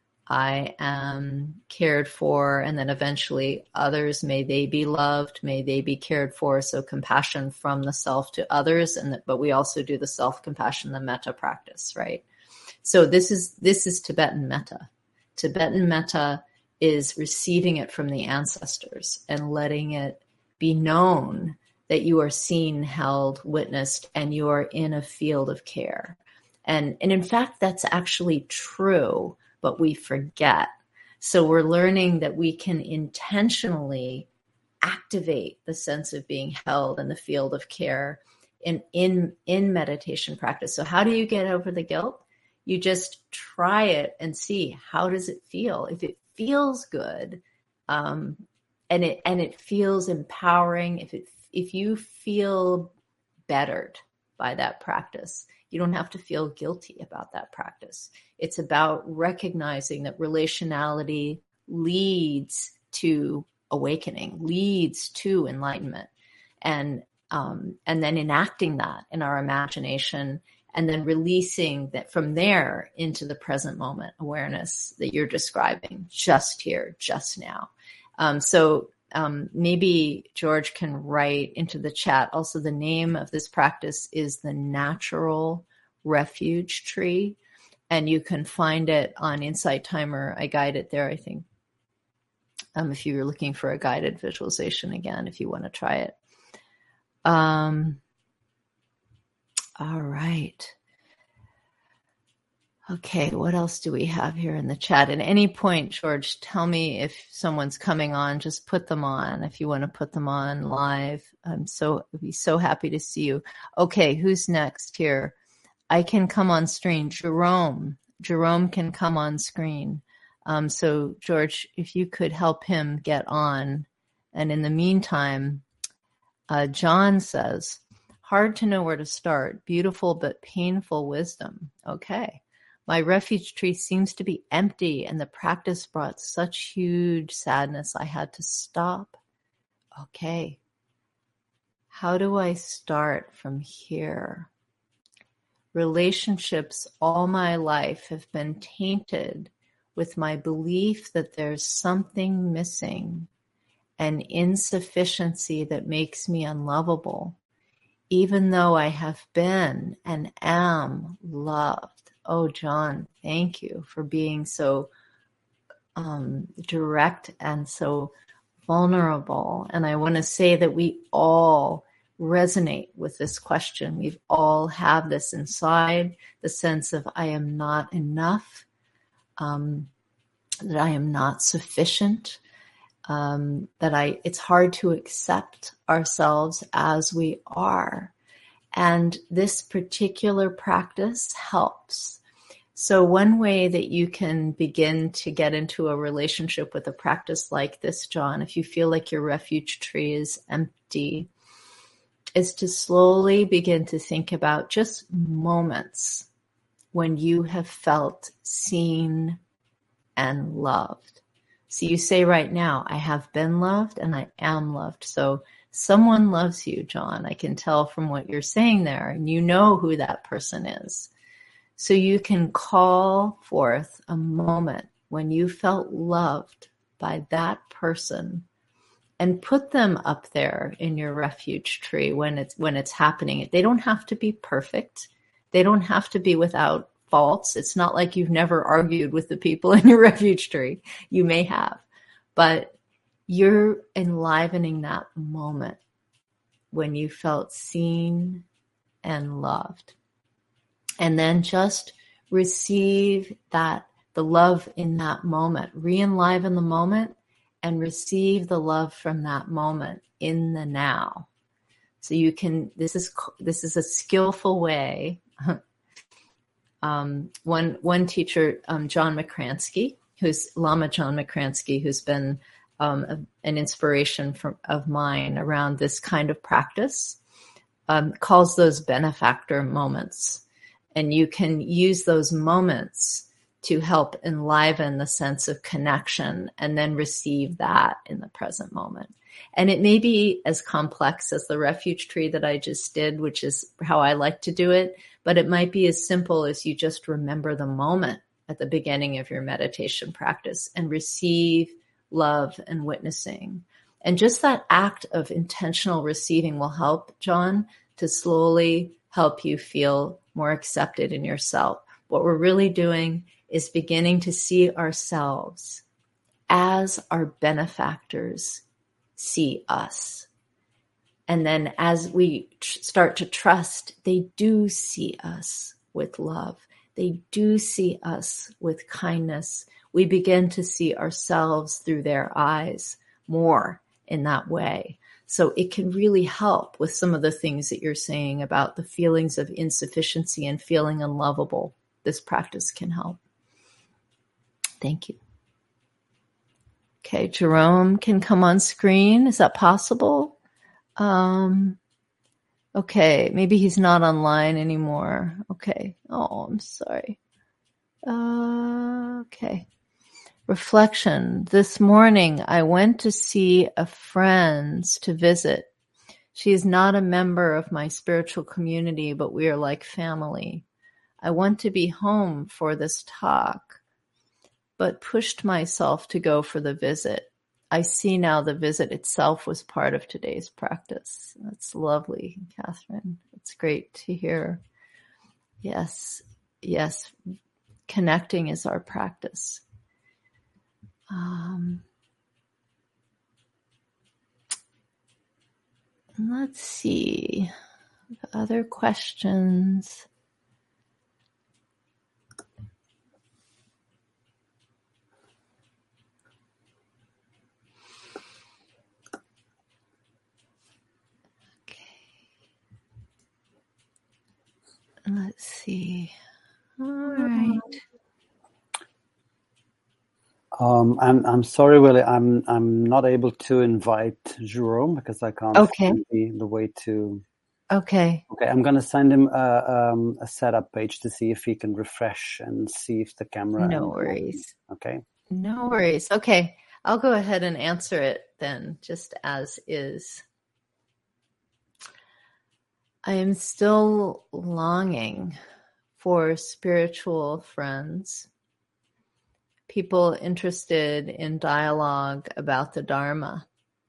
I am cared for, and then eventually others, may they be loved, may they be cared for. So compassion from the self to others, and the, but we also do the self-compassion, the metta practice, right? So this is this is Tibetan metta. Tibetan metta is receiving it from the ancestors and letting it be known that you are seen, held, witnessed, and you are in a field of care. And, and in fact, that's actually true, but we forget. So we're learning that we can intentionally activate the sense of being held in the field of care in, in, in meditation practice. So how do you get over the guilt? You just try it and see, how does it feel? If it feels good, um, and it, and it feels empowering, if it, if you feel bettered by that practice, you don't have to feel guilty about that practice. It's about recognizing that relationality leads to awakening, leads to enlightenment, and um, and then enacting that in our imagination, and then releasing that from there into the present moment awareness that you're describing, just here, just now. Um, so um, maybe George can write into the chat. Also, the name of this practice is the Natural Refuge Tree, and you can find it on Insight Timer. I guide it there, I think. Um, if you're looking for a guided visualization, again, if you want to try it. Um, all right. Okay, what else do we have here in the chat? At any point, George, tell me if someone's coming on, just put them on. If you want to put them on live, I'm so, I'd be so happy to see you. Okay, who's next here? I can come on screen. Jerome, Jerome can come on screen. Um, so George, if you could help him get on. And in the meantime, uh, John says, hard to know where to start. Beautiful but painful wisdom. Okay. My refuge tree seems to be empty, and the practice brought such huge sadness I had to stop. Okay. How do I start from here? Relationships all my life have been tainted with my belief that there's something missing, an insufficiency that makes me unlovable, even though I have been and am loved. Oh, John, thank you for being so um, direct and so vulnerable. And I want to say that we all resonate with this question. We all have this inside, the sense of I am not enough, um, that I am not sufficient, um, that I it's hard to accept ourselves as we are. And this particular practice helps. So one way that you can begin to get into a relationship with a practice like this, John, if you feel like your refuge tree is empty, is to slowly begin to think about just moments when you have felt seen and loved. So you say right now, I have been loved and I am loved. So someone loves you, John. I can tell from what you're saying there, and you know who that person is. So you can call forth a moment when you felt loved by that person and put them up there in your refuge tree when it's when it's happening. They don't have to be perfect. They don't have to be without faults. It's not like you've never argued with the people in your refuge tree. You may have, but you're enlivening that moment when you felt seen and loved. And then just receive that, the love in that moment. Re-enliven the moment and receive the love from that moment in the now. So you can, this is, this is a skillful way. um, one, one teacher, um, John McCransky, who's Lama John McCransky, who's been um, a, an inspiration from, of mine around this kind of practice, um, calls those benefactor moments. And you can use those moments to help enliven the sense of connection and then receive that in the present moment. And it may be as complex as the refuge tree that I just did, which is how I like to do it, but it might be as simple as you just remember the moment at the beginning of your meditation practice and receive love and witnessing. And just that act of intentional receiving will help, John, to slowly help you feel more accepted in yourself. What we're really doing is beginning to see ourselves as our benefactors see us. And then as we tr- start to trust, they do see us with love. They do see us with kindness. We begin to see ourselves through their eyes more in that way. So it can really help with some of the things that you're saying about the feelings of insufficiency and feeling unlovable. This practice can help. Thank you. Okay, Jerome can come on screen. Is that possible? Um, okay, maybe he's not online anymore. Okay. Oh, I'm sorry. Uh, okay. Reflection. This morning, I went to see a friend to visit. She is not a member of my spiritual community, but we are like family. I want to be home for this talk, but pushed myself to go for the visit. I see now the visit itself was part of today's practice. That's lovely, Catherine. It's great to hear. Yes, yes, connecting is our practice. Um, let's see. Other questions? Okay. Let's see. All right. Um, I'm I'm sorry, Willie. I'm I'm not able to invite Jerome because I can't Okay. find the, the way to. Okay. Okay, I'm gonna send him a um, a setup page to see if he can refresh and see if the camera. No and, worries. Okay. No worries. Okay. I'll go ahead and answer it then, just as is. I am still longing for spiritual friends, people interested in dialogue about the Dharma.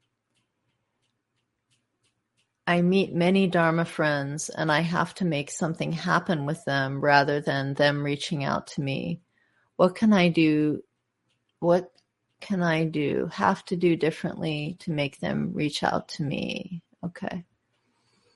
I meet many Dharma friends and I have to make something happen with them rather than them reaching out to me. What can I do? What can I do? Have to do differently to make them reach out to me? Okay.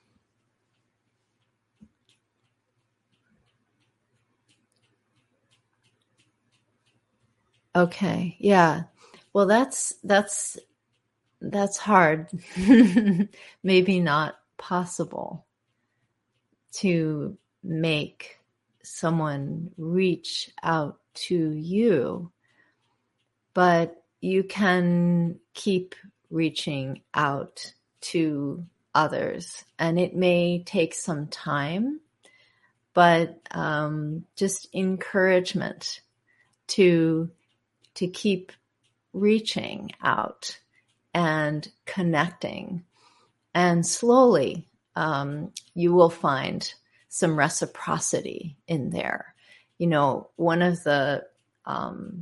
Okay. Yeah. Well, that's that's that's hard. Maybe not possible to make someone reach out to you, but you can keep reaching out to others, and it may take some time, but um, just encouragement to to keep reaching out and connecting, and slowly um, you will find some reciprocity in there. You know, one of the um,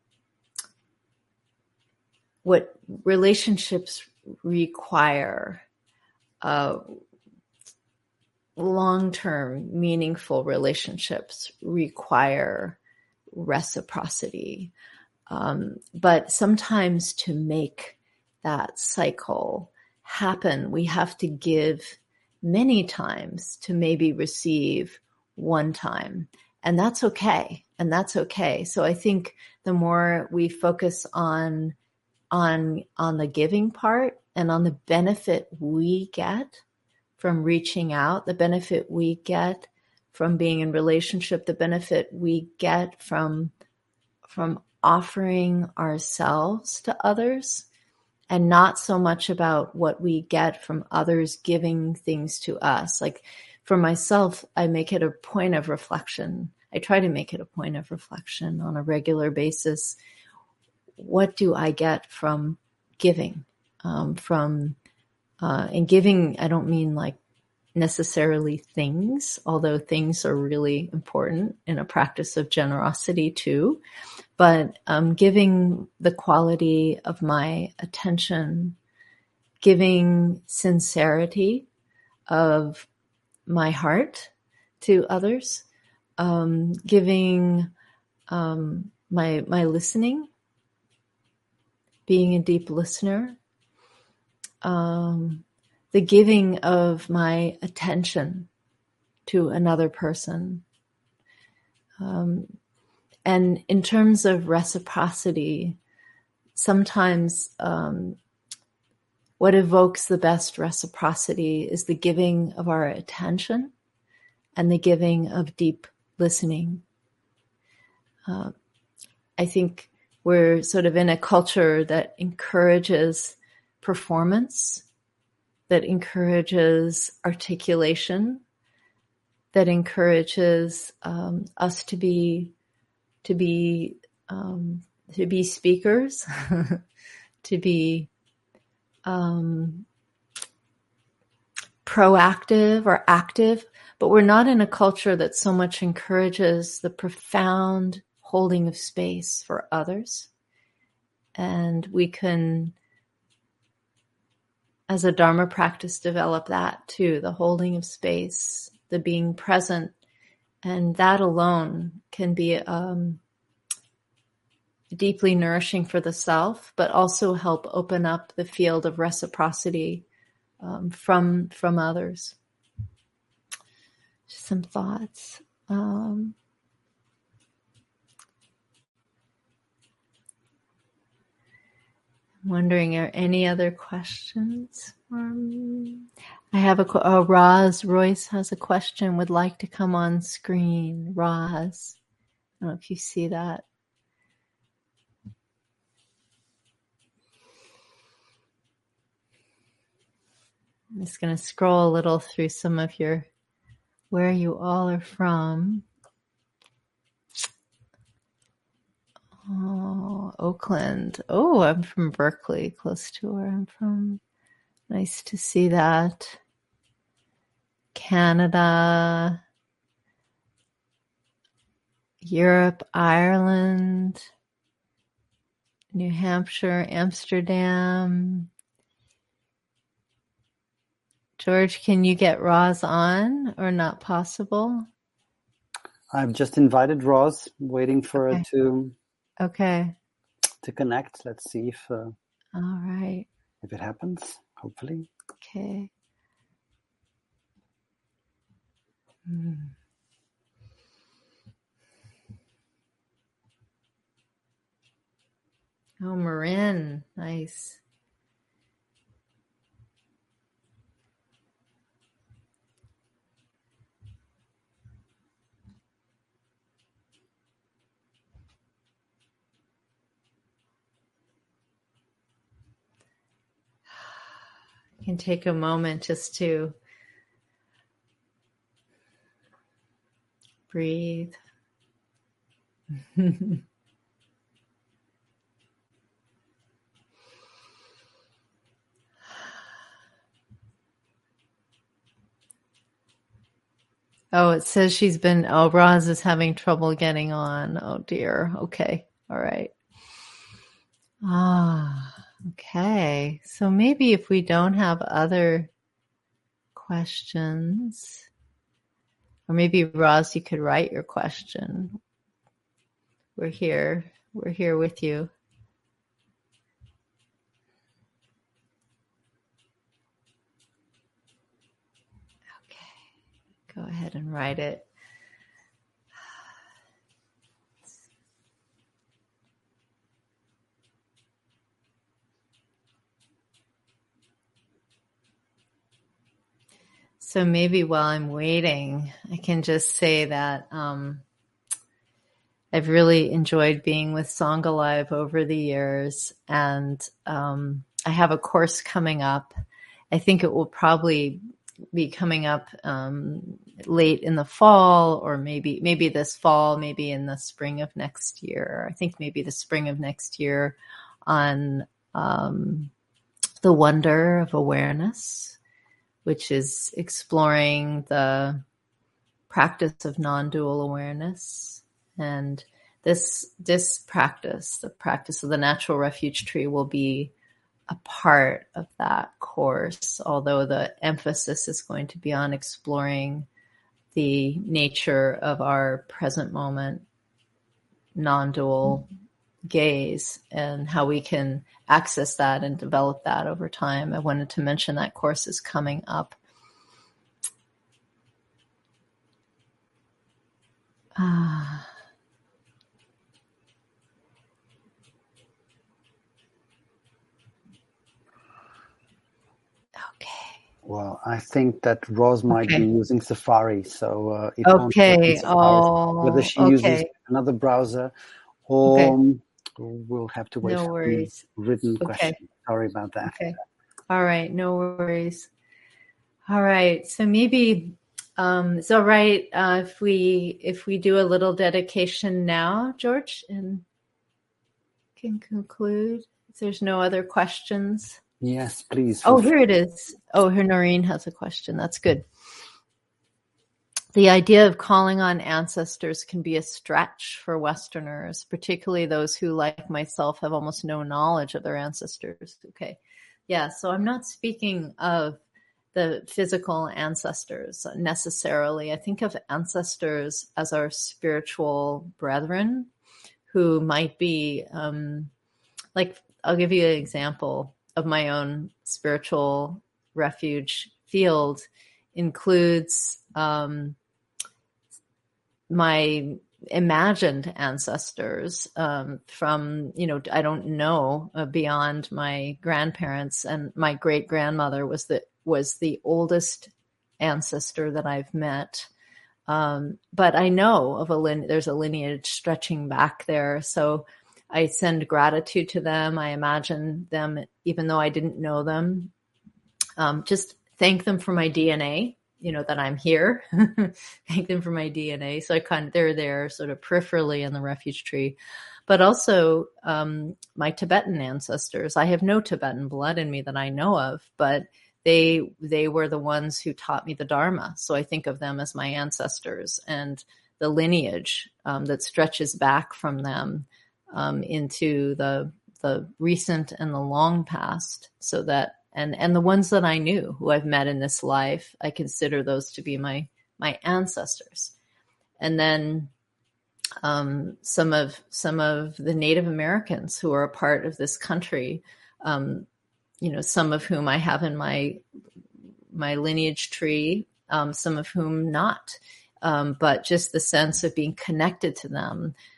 what relationships require, uh, long-term meaningful relationships require reciprocity. Um, but sometimes to make that cycle happen, we have to give many times to maybe receive one time. And that's okay. And that's okay. So I think the more we focus on, on, on the giving part and on the benefit we get from reaching out, the benefit we get from being in relationship, the benefit we get from, from offering ourselves to others, and not so much about what we get from others giving things to us. Like for myself, I make it a point of reflection. I try to make it a point of reflection on a regular basis. What do I get from giving? Um, from uh, and giving, I don't mean like necessarily things, although things are really important in a practice of generosity too. But um, giving the quality of my attention, giving sincerity of my heart to others, um, giving um, my my listening, being a deep listener, um, the giving of my attention to another person. Um, and in terms of reciprocity, sometimes um, what evokes the best reciprocity is the giving of our attention and the giving of deep listening. Uh, I think we're sort of in a culture that encourages performance, that encourages articulation, that encourages um, us to be to be um, to be speakers, to be um, proactive or active. But we're not in a culture that so much encourages the profound holding of space for others. And we can, as a Dharma practice, develop that too, the holding of space, the being present. And that alone can be um, deeply nourishing for the self, but also help open up the field of reciprocity um, from from others. Just some thoughts. Um, I'm wondering, are any other questions? Um, I have a, oh, Roz Royce has a question, would like to come on screen. Roz, I don't know if you see that. I'm just going to scroll a little through some of your, where you all are from. Oh, Oakland. Oh, I'm from Berkeley, close to where I'm from. Nice to see that. Canada, Europe, Ireland, New Hampshire, Amsterdam. George, can you get Roz on or not possible? I've just invited Roz, waiting for Okay. her to Okay. to connect. Let's see if uh, all right. if it happens. Hopefully. Okay. Hmm. Oh, Marin. Nice. You can take a moment just to breathe. Oh, it says she's been, oh, Roz is having trouble getting on. Oh dear. Okay. All right. Ah, okay. So maybe if we don't have other questions, or maybe Roz, you could write your question. We're here. We're here with you. Okay. Go ahead and write it. So maybe while I'm waiting, I can just say that um, I've really enjoyed being with Sangha Live over the years, and um, I have a course coming up. I think it will probably be coming up um, late in the fall, or maybe maybe this fall, maybe in the spring of next year. I think maybe the spring of next year on um, the wonder of awareness, which is exploring the practice of non-dual awareness. And this this practice, the practice of the natural refuge tree, will be a part of that course, although the emphasis is going to be on exploring the nature of our present moment non-dual gaze and how we can access that and develop that over time. I wanted to mention that course is coming up. Ah. Okay. Well, I think that Roz might Okay. be using Safari, so uh, it Okay. won't Oh, whether she okay. uses another browser or Okay. um, we'll have to wait No for worries. the written Okay. question. Sorry about that. Okay. All right. No worries. All right. So maybe um, it's all right uh, if we if we do a little dedication now, George, and can conclude if there's no other questions. Yes, please. Oh, here it is. Oh, here Noreen has a question. That's good. The idea of calling on ancestors can be a stretch for Westerners, particularly those who, like myself, have almost no knowledge of their ancestors. Okay. Yeah. So I'm not speaking of the physical ancestors necessarily. I think of ancestors as our spiritual brethren who might be, um, like, I'll give you an example of my own spiritual refuge field includes um, my imagined ancestors um, from, you know, I don't know uh, beyond my grandparents, and my great grandmother was the was the oldest ancestor that I've met. Um, but I know of a line, there's a lineage stretching back there. So I send gratitude to them. I imagine them, even though I didn't know them. Um, just thank them for my D N A, you know, that I'm here. Thank them for my D N A. So I kind of, they're there sort of peripherally in the refuge tree. But also um, my Tibetan ancestors. I have no Tibetan blood in me that I know of, but they they were the ones who taught me the Dharma. So I think of them as my ancestors, and the lineage um, that stretches back from them um, into the the recent and the long past. So that and and the ones that I knew, who I've met in this life, I consider those to be my my ancestors. And then um, some of some of the Native Americans who are a part of this country. Um, you know, some of whom I have in my my lineage tree, um, some of whom not. Um, but just the sense of being connected to them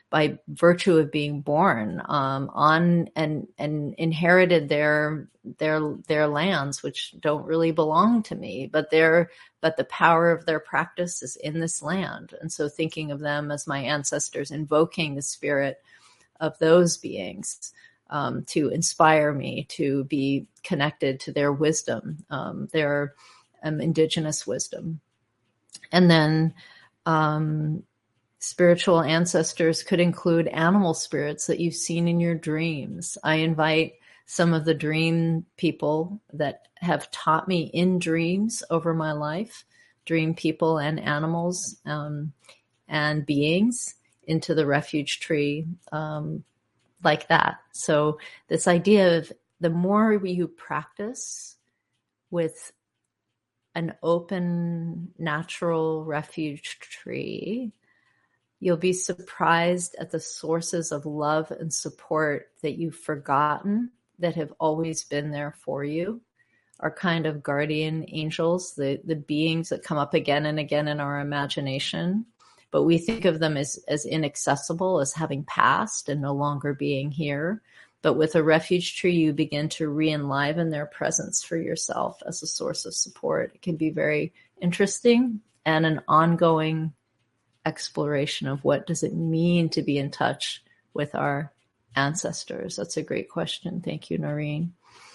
by virtue of being born um, on and and inherited their their their lands, which don't really belong to me, but they're but the power of their practice is in this land. And so thinking of them as my ancestors, invoking the spirit of those beings um, to inspire me to be connected to their wisdom, um, their um, indigenous wisdom. And then um, spiritual ancestors could include animal spirits that you've seen in your dreams. I invite some of the dream people that have taught me in dreams over my life, dream people and animals um, and beings into the refuge tree um, like that. So this idea of the more you practice with an open, natural refuge tree, you'll be surprised at the sources of love and support that you've forgotten that have always been there for you. Our kind of guardian angels, the, the beings that come up again and again in our imagination, but we think of them as, as inaccessible, as having passed and no longer being here. But with a refuge tree, you begin to re-enliven their presence for yourself as a source of support. It can be very interesting and an ongoing exploration of what does it mean to be in touch with our ancestors. That's a great question. Thank you, Noreen.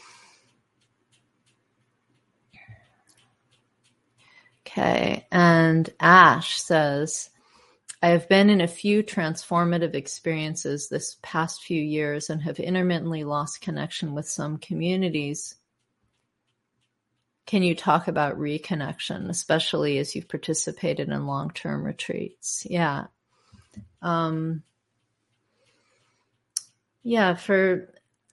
Okay, and Ash says, I have been in a few transformative experiences this past few years and have intermittently lost connection with some communities. Can you talk about reconnection, especially as you've participated in long-term retreats? Yeah. Um, yeah, for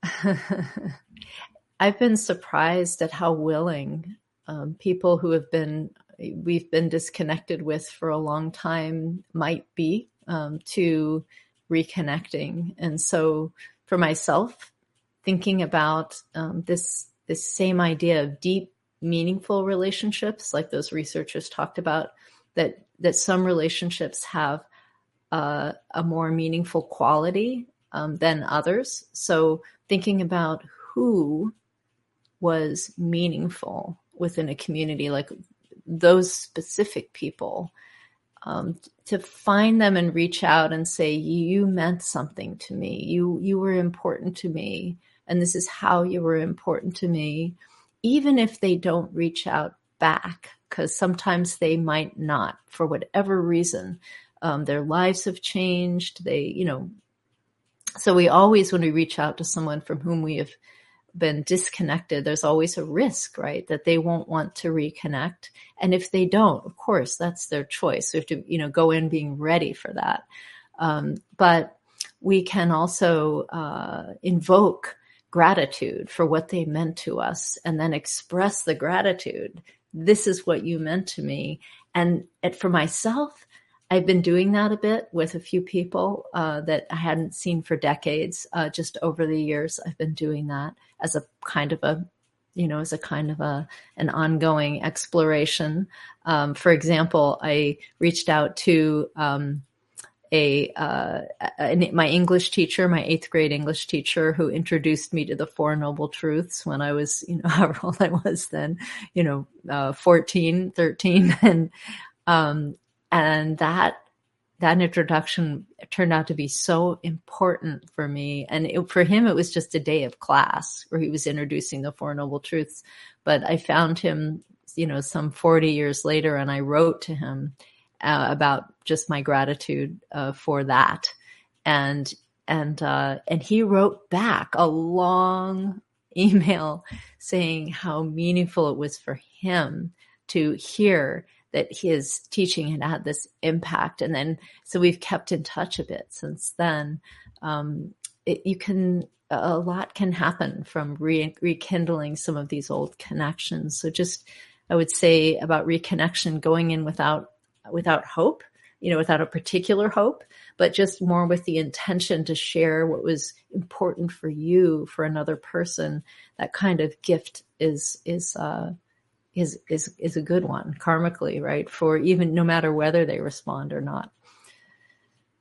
I've been surprised at how willing um, people who have been we've been disconnected with for a long time might be um, to reconnecting. And so for myself, thinking about um, this this same idea of deep, meaningful relationships, like those researchers talked about, that that some relationships have uh, a more meaningful quality um, than others. So thinking about who was meaningful within a community, like those specific people, um, to find them and reach out and say, you meant something to me. You, you were important to me. And this is how you were important to me, even if they don't reach out back, because sometimes they might not, for whatever reason. Um, their lives have changed. They, you know, so we always, when we reach out to someone from whom we have been disconnected, there's always a risk, right, that they won't want to reconnect. And if they don't, of course, that's their choice. We have to, you know, go in being ready for that. Um, but we can also uh, invoke gratitude for what they meant to us and then express the gratitude. This is what you meant to me. And, and for myself, I've been doing that a bit with a few people uh, that I hadn't seen for decades. Uh, just over the years, I've been doing that as a kind of a, you know, as a kind of a an ongoing exploration. Um, for example, I reached out to um, a, uh, a my English teacher, my eighth grade English teacher, who introduced me to the Four Noble Truths when I was, you know, however old I was then, you know, uh, fourteen, thirteen, and um, And that that introduction turned out to be so important for me. And it, for him, it was just a day of class where he was introducing the Four Noble Truths. But I found him, you know, some forty years later, and I wrote to him uh, about just my gratitude uh, for that. And and uh, and he wrote back a long email saying how meaningful it was for him to hear that his teaching had had this impact. And then, so we've kept in touch a bit since then. Um, it, you can, a lot can happen from re- rekindling some of these old connections. So just, I would say about reconnection, going in without, without hope, you know, without a particular hope, but just more with the intention to share what was important for you, for another person. That kind of gift is, is, uh, is, is, is a good one karmically, right? For even no matter whether they respond or not.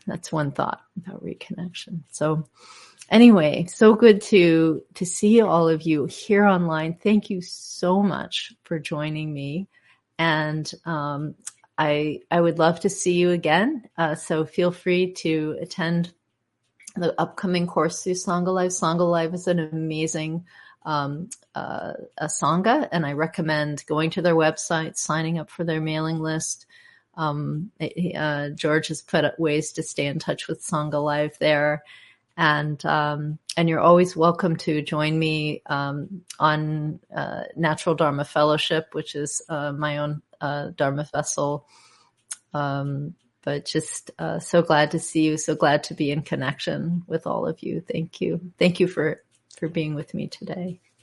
that's one thought about reconnection. So anyway, so good to, to see all of you here online. Thank you so much for joining me. And, um, I, I would love to see you again. Uh, so feel free to attend the upcoming course through Sangha Live. Sangha Live is an amazing, um, uh, a Sangha, and I recommend going to their website, signing up for their mailing list. Um, uh, George has put up ways to stay in touch with Sangha Live there. And, um, and you're always welcome to join me, um, on, uh, Natural Dharma Fellowship, which is, uh, my own, uh, Dharma vessel. Um, but just, uh, so glad to see you. So glad to be in connection with all of you. Thank you. Thank you for, for being with me today.